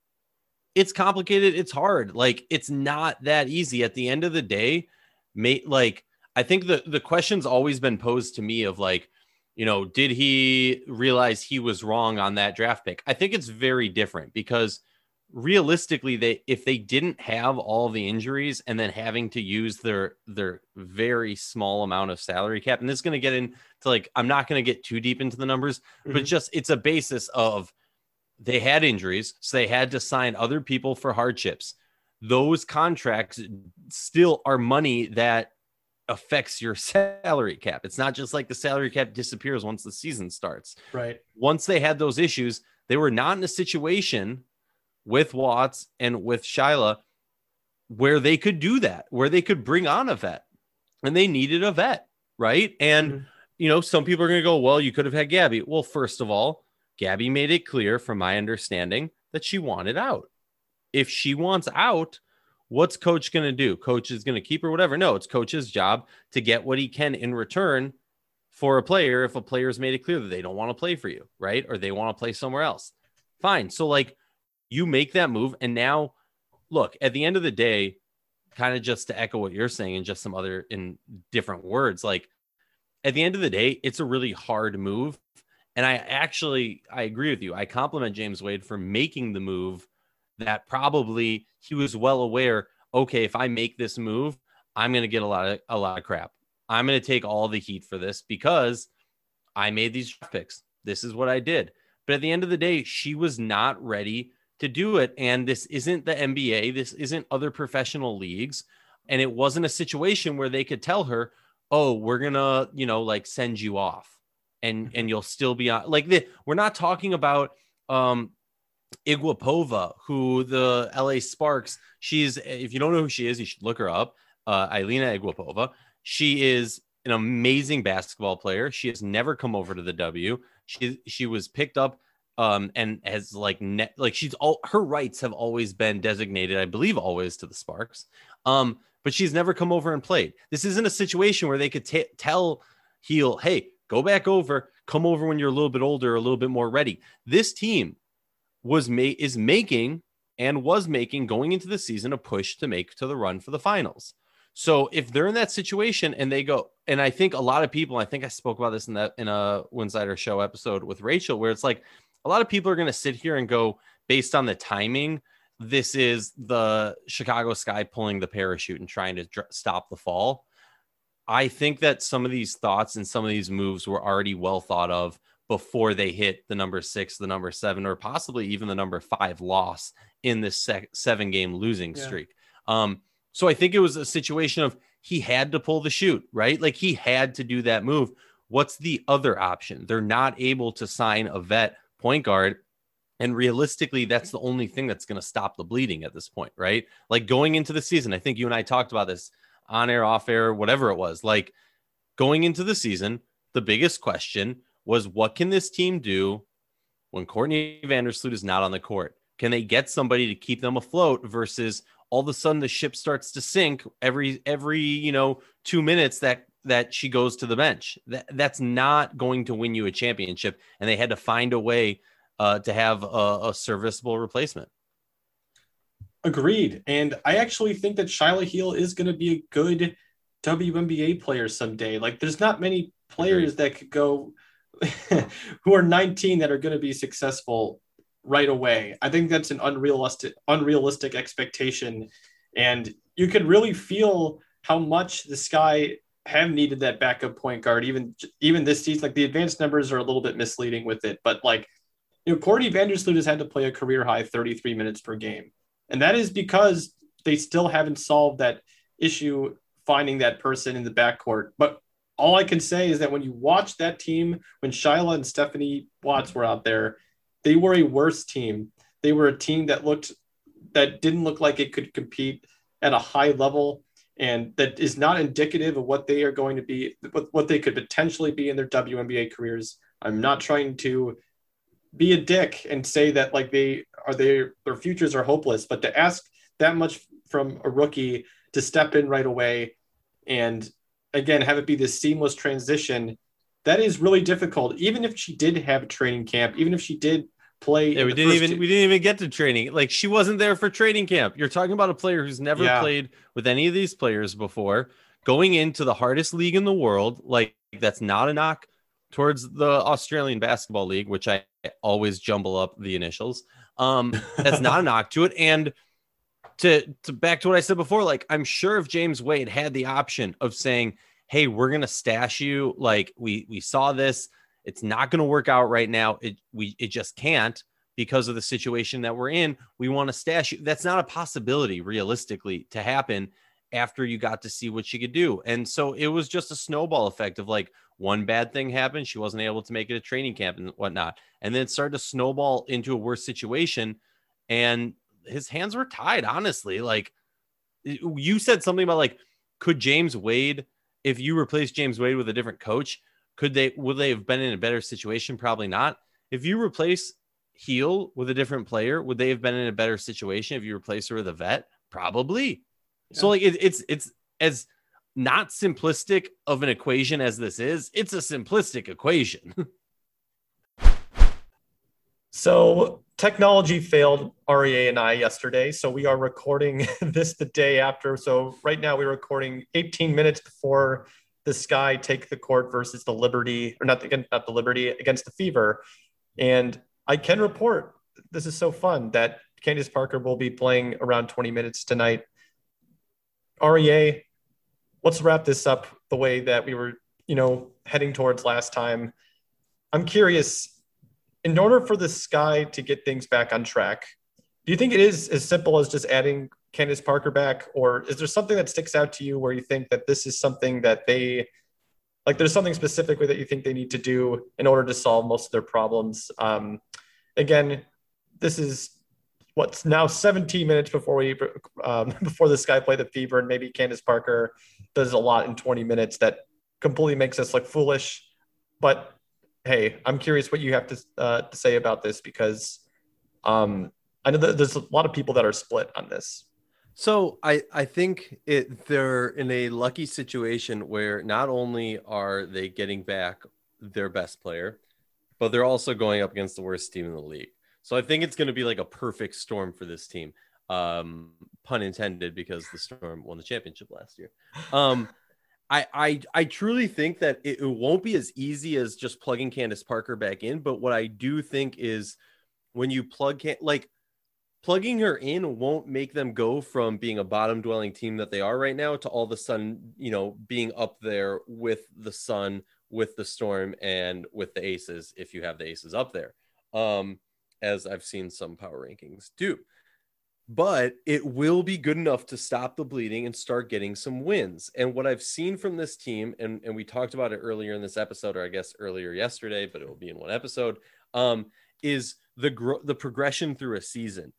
It's complicated. It's hard. Like, it's not that easy at the end of the day. Mate, like, I think the, the question's always been posed to me of like, you know, did he realize he was wrong on that draft pick? I think it's very different, because realistically, they if they didn't have all the injuries and then having to use their their very small amount of salary cap, and this is going to get into, like, I'm not going to get too deep into the numbers, mm-hmm. but just it's a basis of they had injuries, so they had to sign other people for hardships. Those contracts still are money that affects your salary cap. It's not just like the salary cap disappears once the season starts. Right. Once they had those issues, they were not in a situation with Watts and with Shyla where they could do that, where they could bring on a vet, and they needed a vet. Right. And, mm-hmm. you know, some people are going to go, well, you could have had Gabby. Well, first of all, Gabby made it clear, from my understanding, that she wanted out. If she wants out, what's coach going to do? Coach is going to keep her, whatever. No, it's coach's job to get what he can in return for a player. If a player's made it clear that they don't want to play for you, right? Or they want to play somewhere else. Fine. So, like, you make that move. And now, look, at the end of the day, kind of just to echo what you're saying in just some other, in different words, like, at the end of the day, it's a really hard move. And I actually, I agree with you. I compliment James Wade for making the move that probably he was well aware, okay, if I make this move, I'm going to get a lot of, a lot of crap. I'm going to take all the heat for this because I made these draft picks. This is what I did. But at the end of the day, she was not ready to do it. And this isn't the N B A. This isn't other professional leagues. And it wasn't a situation where they could tell her, oh, we're going to, you know, like send you off and, and you'll still be on. Like, the, we're not talking about um, Iguapova, who the L A Sparks, she's, if you don't know who she is, you should look her up. Uh, Elena Iguapova. She is an amazing basketball player. She has never come over to the W. She she was picked up um, and has like net, like she's all her rights have always been designated, I believe, always to the Sparks. Um, but she's never come over and played. This isn't a situation where they could t- tell Heel, hey, go back over, come over when you're a little bit older, a little bit more ready. This team was ma- is making and was making going into the season a push to make to the run for the finals. So if they're in that situation and they go, and I think a lot of people, I think I spoke about this in that in a Winsider Show episode with Rachel, where it's like a lot of people are going to sit here and go, based on the timing, this is the Chicago Sky pulling the parachute and trying to dr- stop the fall. I think that some of these thoughts and some of these moves were already well thought of before they hit the number six, the number seven, or possibly even the number five loss in this sec- seven game losing yeah. streak. Um, So I think it was a situation of he had to pull the shoot, right? Like he had to do that move. What's the other option? They're not able to sign a vet point guard. And realistically, that's the only thing that's going to stop the bleeding at this point, right? Like going into the season, I think you and I talked about this on air, off air, whatever it was. Like going into the season, the biggest question was, what can this team do when Courtney Vandersloot is not on the court? Can they get somebody to keep them afloat versus all of a sudden the ship starts to sink every, every, you know, two minutes that, that she goes to the bench? That that's not going to win you a championship. And they had to find a way uh, to have a, a serviceable replacement. Agreed. And I actually think that Shyla Heal is going to be a good W N B A player someday. Like there's not many players Agreed. that could go who are nineteen that are going to be successful right away. I think that's an unrealistic, unrealistic expectation. And you could really feel how much the Sky have needed that backup point guard, even, even this season. Like the advanced numbers are a little bit misleading with it, but like, you know, Courtney Vandersloot has had to play a career high thirty-three minutes per game. And that is because they still haven't solved that issue, finding that person in the backcourt. But all I can say is that when you watch that team, when Shyla and Stephanie Watts were out there, they were a worse team. They were a team that looked, that didn't look like it could compete at a high level, and that is not indicative of what they are going to be, what, what they could potentially be in their W N B A careers. I'm not trying to be a dick and say that like they are, they, their futures are hopeless, but to ask that much from a rookie to step in right away and again, have it be this seamless transition, that is really difficult. Even if she did have a training camp, even if she did play. Yeah, we didn't even, two- we didn't even get to training. Like she wasn't there for training camp. You're talking about a player who's never yeah. played with any of these players before, going into the hardest league in the world. Like that's not a knock towards the Australian Basketball League, which I always jumble up the initials. Um, that's not a knock to it. And to, to back to what I said before, like I'm sure if James Wade had the option of saying, hey, we're going to stash you. Like we, we saw this, it's not going to work out right now. It, we, it just can't because of the situation that we're in. We want to stash you. That's not a possibility realistically to happen after you got to see what she could do. And so it was just a snowball effect of like one bad thing happened. She wasn't able to make it a training camp and whatnot. And then it started to snowball into a worse situation. And his hands were tied, honestly. Like you said something about like, could James Wade, if you replace James Wade with a different coach, could they, would they have been in a better situation? Probably not. If you replace Heel with a different player, would they have been in a better situation if you replace her with a vet? Probably. Yeah. So like it, it's, it's as not simplistic of an equation as this is. It's a simplistic equation. So technology failed R E A and I yesterday. So we are recording this the day after. So right now we're recording eighteen minutes before the Sky take the court versus the Liberty, or not the, not the Liberty, against the Fever. And I can report, this is so fun, that Candace Parker will be playing around twenty minutes tonight. R E A, let's wrap this up the way that we were, you know, heading towards last time. I'm curious, in order for the Sky to get things back on track, do you think it is as simple as just adding Candace Parker back, or is there something that sticks out to you where you think that this is something that they, like there's something specifically that you think they need to do in order to solve most of their problems? Um, again, this is what's now seventeen minutes before we um, before the Sky play the Fever, and maybe Candace Parker does a lot in twenty minutes that completely makes us look foolish. But hey, I'm curious what you have to, uh, to say about this, because um, I know that there's a lot of people that are split on this. So I, I think it, they're in a lucky situation where not only are they getting back their best player, but they're also going up against the worst team in the league. So I think it's going to be like a perfect storm for this team. Um, pun intended, because the Storm won the championship last year. Um, I, I, I truly think that it, it won't be as easy as just plugging Candace Parker back in. But what I do think is when you plug, Can- like, plugging her in won't make them go from being a bottom dwelling team that they are right now to all of a sudden, you know, being up there with the Sun, with the Storm, and with the Aces, if you have the Aces up there, um, as I've seen some power rankings do. But it will be good enough to stop the bleeding and start getting some wins. And what I've seen from this team, and, and we talked about it earlier in this episode, or I guess earlier yesterday, but it will be in one episode, um, is the gro- the progression through a season.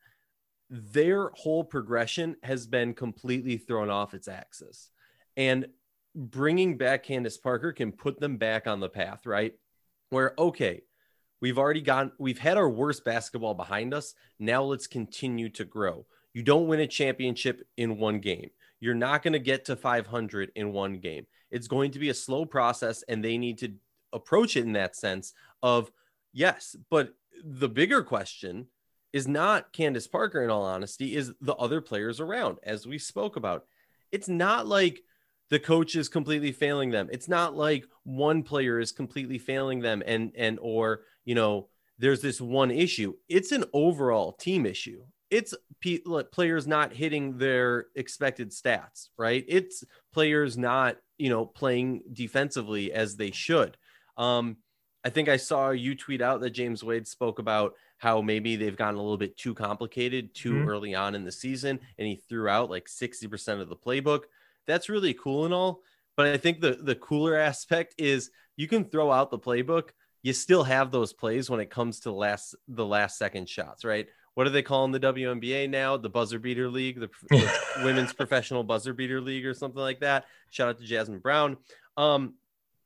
Their whole progression has been completely thrown off its axis, and bringing back Candace Parker can put them back on the path, right? Where, okay, we've already gone, we've had our worst basketball behind us. Now let's continue to grow. You don't win a championship in one game. You're not going to get to five hundred in one game. It's going to be a slow process, and they need to approach it in that sense of, yes, but the bigger question is not Candace Parker, in all honesty, is the other players around, as we spoke about. It's not like the coach is completely failing them. It's not like one player is completely failing them and, and, or, you know, there's this one issue. It's an overall team issue. It's p- players not hitting their expected stats, right? It's players not, you know, playing defensively as they should. Um, I think I saw you tweet out that James Wade spoke about how maybe they've gotten a little bit too complicated too mm-hmm. early on in the season, and he threw out like sixty percent of the playbook. That's really cool and all, but I think the, the cooler aspect is you can throw out the playbook. You still have those plays when it comes to last the last second shots, right? What do they call in the W N B A now? The buzzer beater league, the, the women's professional buzzer beater league or something like that. Shout out to Jasmine Brown. Um,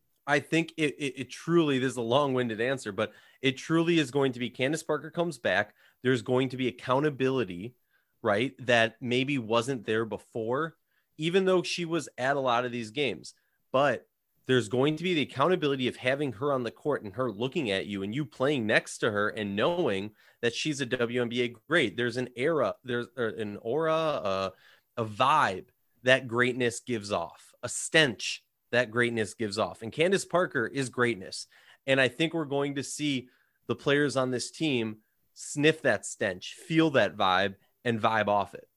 I think it, it, it truly, this is a long-winded answer, but it truly is going to be Candace Parker comes back. There's going to be accountability, right? That maybe wasn't there before, even though she was at a lot of these games, but there's going to be the accountability of having her on the court and her looking at you and you playing next to her and knowing that she's a W N B A great. There's an era, there's an aura, uh, a vibe that greatness gives off, a stench that greatness gives off. And Candace Parker is greatness. And I think we're going to see the players on this team sniff that stench, feel that vibe, and vibe off it.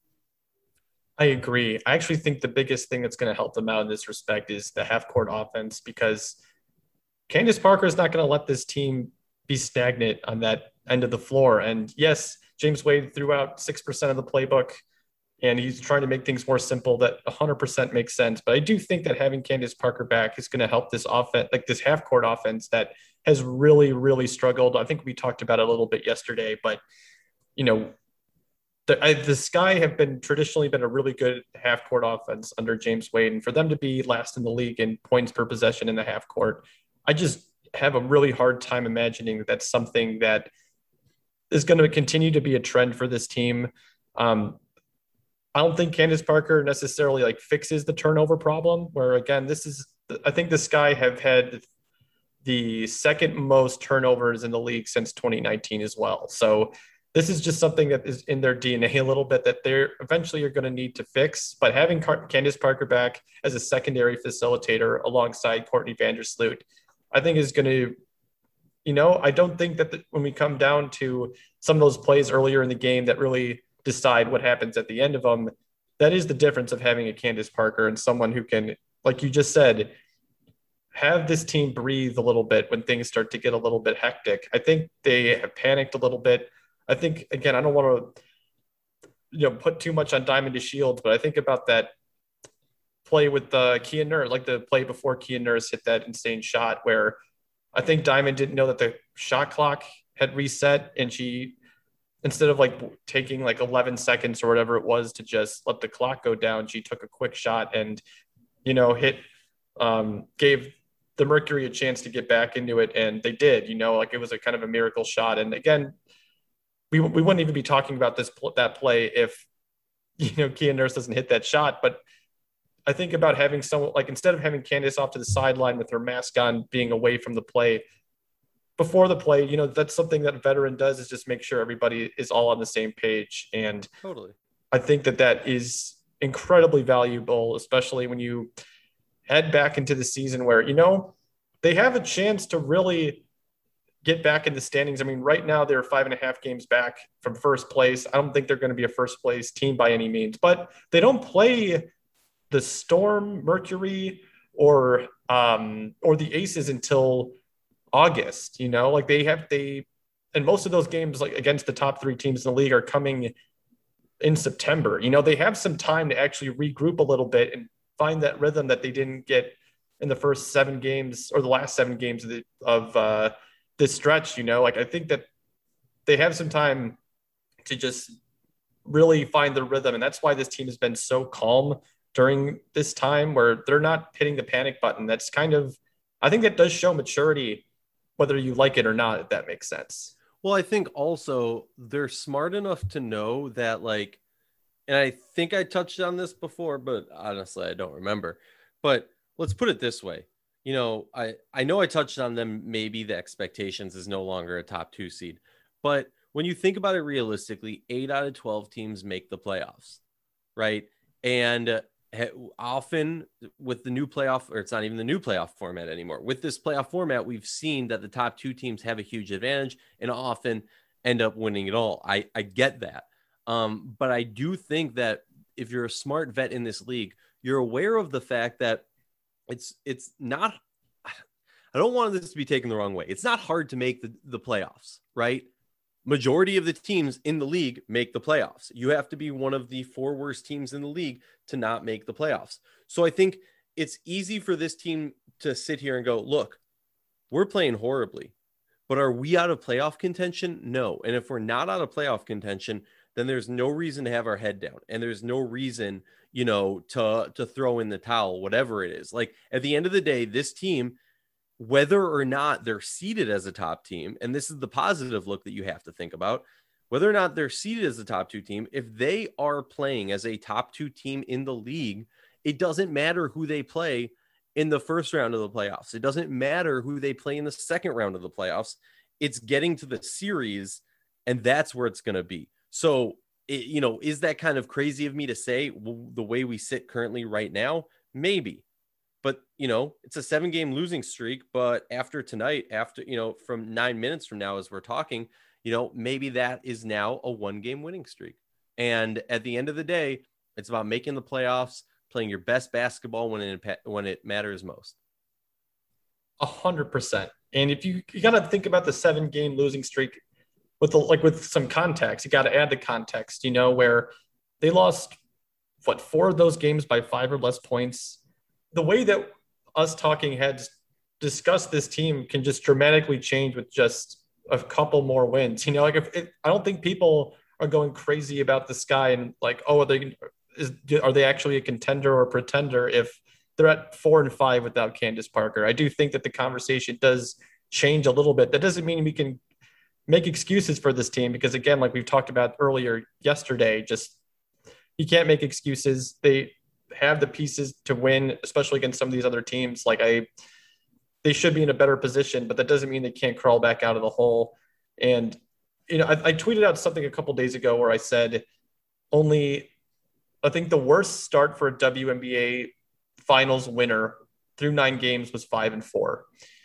I agree. I actually think the biggest thing that's going to help them out in this respect is the half-court offense, because Candace Parker is not going to let this team be stagnant on that end of the floor. And yes, James Wade threw out six percent of the playbook, and he's trying to make things more simple. That one hundred percent makes sense. But I do think that having Candace Parker back is going to help this offense, like this half-court offense that has really, really struggled. I think we talked about it a little bit yesterday, but, you know, the, I, the Sky have been traditionally been a really good half-court offense under James Wade. And for them to be last in the league in points per possession in the half-court, I just have a really hard time imagining that that's something that is going to continue to be a trend for this team. Um, I don't think Candace Parker necessarily like fixes the turnover problem, where again, this is, I think the Sky have had the second most turnovers in the league since twenty nineteen as well. So this is just something that is in their D N A a little bit that they're eventually are going to need to fix. But having Car- Candace Parker back as a secondary facilitator alongside Courtney Vandersloot, I think is going to, you know, I don't think that the, when we come down to some of those plays earlier in the game that really decide what happens at the end of them, that is the difference of having a Candace Parker and someone who can, like you just said, have this team breathe a little bit when things start to get a little bit hectic. I think they have panicked a little bit. I think, again, I don't want to, you know, put too much on Diamond DeShields, but I think about that play with uh, Kia Nurse, like the play before Kia Nurse hit that insane shot where I think Diamond didn't know that the shot clock had reset, and she, instead of like taking like eleven seconds or whatever it was to just let the clock go down, she took a quick shot and, you know, hit, um, gave the Mercury a chance to get back into it. And they did, you know, like it was a kind of a miracle shot. And again, we, we wouldn't even be talking about this, that play if, you know, Kia Nurse doesn't hit that shot. But I think about having someone like, instead of having Candace off to the sideline with her mask on, being away from the play before the play, you know, that's something that a veteran does, is just make sure everybody is all on the same page. And Totally. I think that that is incredibly valuable, especially when you head back into the season where, you know, they have a chance to really get back in the standings. I mean, right now they're five and a half games back from first place. I don't think they're going to be a first place team by any means, but they don't play the Storm, Mercury, or um, or the Aces until August. You know, like they have they, and most of those games, like against the top three teams in the league, are coming in September. You know, they have some time to actually regroup a little bit and find that rhythm that they didn't get in the first seven games or the last seven games of, the, of uh, this stretch. You know, like I think that they have some time to just really find the rhythm. And that's why this team has been so calm during this time, where they're not hitting the panic button. That's kind of, I think that does show maturity, whether you like it or not, if that makes sense. Well, I think also they're smart enough to know that, like, and I think I touched on this before, but honestly, I don't remember. But let's put it this way. You know, I, I know I touched on them. Maybe the expectations is no longer a top two seed. But when you think about it realistically, eight out of twelve teams make the playoffs, right? And uh, often with the new playoff, or it's not even the new playoff format anymore. With this playoff format, we've seen that the top two teams have a huge advantage and often end up winning it all. I, I get that. Um, but I do think that if you're a smart vet in this league, you're aware of the fact that it's it's not, I don't want this to be taken the wrong way. It's not hard to make the, the playoffs, right? Majority of the teams in the league make the playoffs. You have to be one of the four worst teams in the league to not make the playoffs. So I think it's easy for this team to sit here and go, look, we're playing horribly, but are we out of playoff contention? No. And if we're not out of playoff contention, then there's no reason to have our head down. And there's no reason, you know, to, to throw in the towel, whatever it is. Like at the end of the day, this team, whether or not they're seated as a top team, and this is the positive look that you have to think about, whether or not they're seated as a top two team, if they are playing as a top two team in the league, it doesn't matter who they play in the first round of the playoffs. It doesn't matter who they play in the second round of the playoffs. It's getting to the series, and that's where it's going to be. So, it, you know, is that kind of crazy of me to say the way we sit currently right now? Maybe. But, you know, it's a seven game losing streak. But after tonight, after, you know, from nine minutes from now, as we're talking, you know, maybe that is now a one game winning streak. And at the end of the day, it's about making the playoffs, playing your best basketball when it, when it matters most. A hundred percent. And if you, you got to think about the seven game losing streak with the, like with some context, you got to add the context, you know, where they lost what, four of those games by five or less points. The way that us talking heads discuss this team can just dramatically change with just a couple more wins. You know, like if it, I don't think people are going crazy about the Sky and like, oh, are they, is, are they actually a contender or a pretender if they're at four and five without Candace Parker? I do think that the conversation does change a little bit. That doesn't mean we can make excuses for this team, because again, like we've talked about earlier yesterday, just you can't make excuses. They have the pieces to win, especially against some of these other teams. Like I, they should be in a better position, but that doesn't mean they can't crawl back out of the hole. And you know, I, I tweeted out something a couple days ago where I said only, I think the worst start for a W N B A finals winner through nine games was five and four.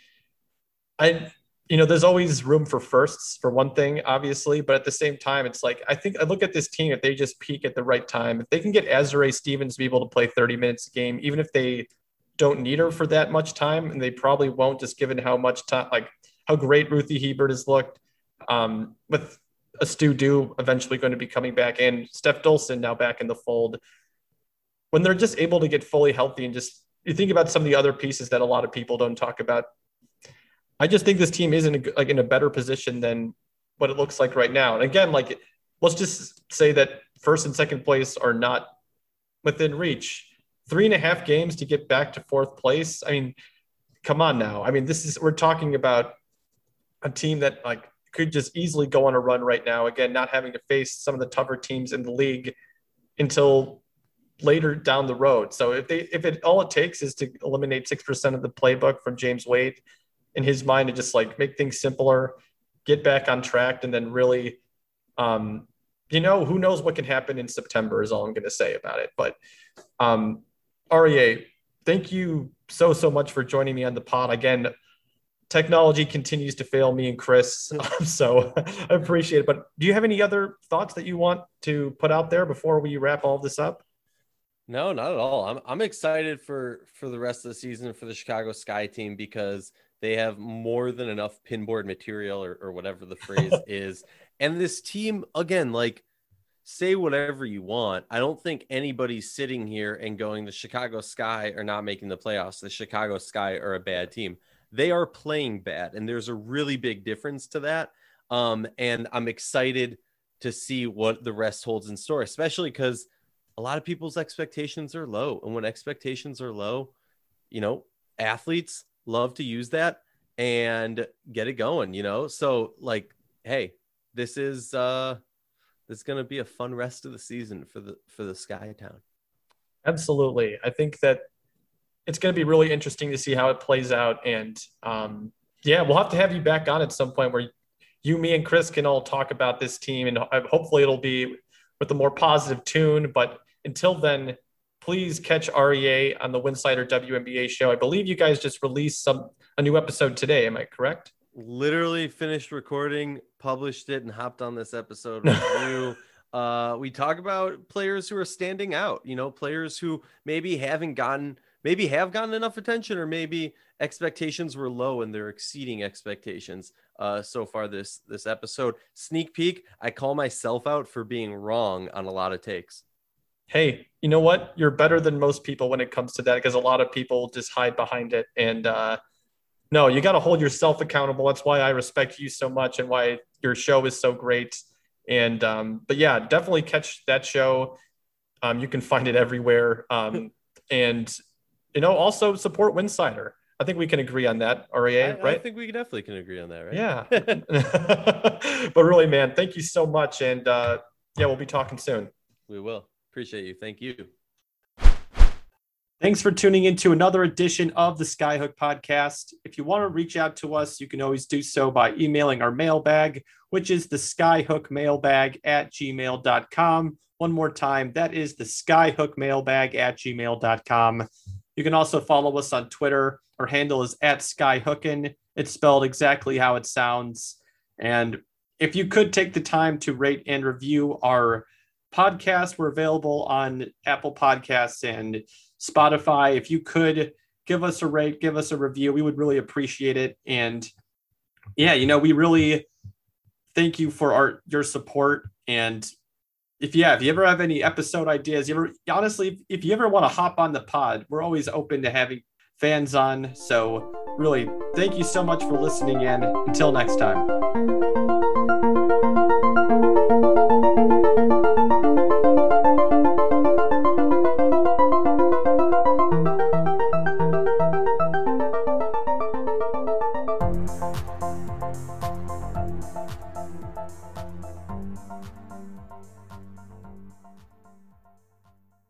I, you know, there's always room for firsts for one thing, obviously, but at the same time, it's like, I think I look at this team, if they just peak at the right time, if they can get Azurá Stevens to be able to play thirty minutes a game, even if they don't need her for that much time, and they probably won't, just given how much time, like how great Ruthie Hebert has looked, um, with a Stu Dew eventually going to be coming back in, Steph Dolson now back in the fold. When they're just able to get fully healthy and just, you think about some of the other pieces that a lot of people don't talk about, I just think this team is in a, like in a better position than what it looks like right now. And again, like, let's just say that first and second place are not within reach. Three and a half games to get back to fourth place. I mean, come on now. I mean, this is, we're talking about a team that like could just easily go on a run right now. Again, not having to face some of the tougher teams in the league until later down the road. So if they, if it, all it takes is to eliminate six percent of the playbook from James Wade, in his mind, to just like make things simpler, get back on track, and then really, um, you know, who knows what can happen in September is all I'm going to say about it. But um, Aurier, thank you so, so much for joining me on the pod. Again, technology continues to fail me and Chris, so I appreciate it. But do you have any other thoughts that you want to put out there before we wrap all this up? No, not at all. I'm I'm excited for for the rest of the season for the Chicago Sky team, because they have more than enough pinboard material, or, or whatever the phrase is. And this team, again, like, say whatever you want. I don't think anybody's sitting here and going, the Chicago Sky are not making the playoffs. The Chicago Sky are a bad team. They are playing bad, and there's a really big difference to that. Um, and I'm excited to see what the rest holds in store, especially because a lot of people's expectations are low. And when expectations are low, you know, athletes love to use that and get it going, you know? So like, hey, this is, uh, this is going to be a fun rest of the season for the, for the Sky Town. Absolutely. I think that it's going to be really interesting to see how it plays out. And um, yeah, we'll have to have you back on at some point where you, me, and Chris can all talk about this team, and hopefully it'll be with a more positive tune. But until then, please catch R E A on the Winsider W N B A show. I believe you guys just released some a new episode today. Am I correct? Literally finished recording, published it, and hopped on this episode with you. Uh, we talk about players who are standing out, you know, players who maybe haven't gotten, maybe have gotten enough attention, or maybe expectations were low and they're exceeding expectations. Uh, so far this, this episode. Sneak peek, I call myself out for being wrong on a lot of takes. Hey, you know what? You're better than most people when it comes to that, because a lot of people just hide behind it. And uh, no, you got to hold yourself accountable. That's why I respect you so much, and why your show is so great. And, um, but yeah, definitely catch that show. Um, you can find it everywhere. Um, and, you know, also support Winsider. I think we can agree on that, R E A, I, right? I think we definitely can agree on that, right? Yeah. But really, man, thank you so much. And uh, yeah, we'll be talking soon. We will. Appreciate you. Thank you. Thanks for tuning into another edition of the Skyhook Podcast. If you want to reach out to us, you can always do so by emailing our mailbag, which is the skyhookmailbag at gmail dot com. One more time, that is the skyhookmailbag at gmail dot com. You can also follow us on Twitter. Our handle is at skyhookin. It's spelled exactly how it sounds. And if you could take the time to rate and review our podcast, we're available on Apple Podcasts and Spotify. If you could give us a rate, give us a review, we would really appreciate it. And yeah, you know, we really thank you for our your support. And if yeah, if you ever have any episode ideas, you ever honestly, if, if you ever want to hop on the pod, we're always open to having fans on. So really, thank you so much for listening in. Until next time.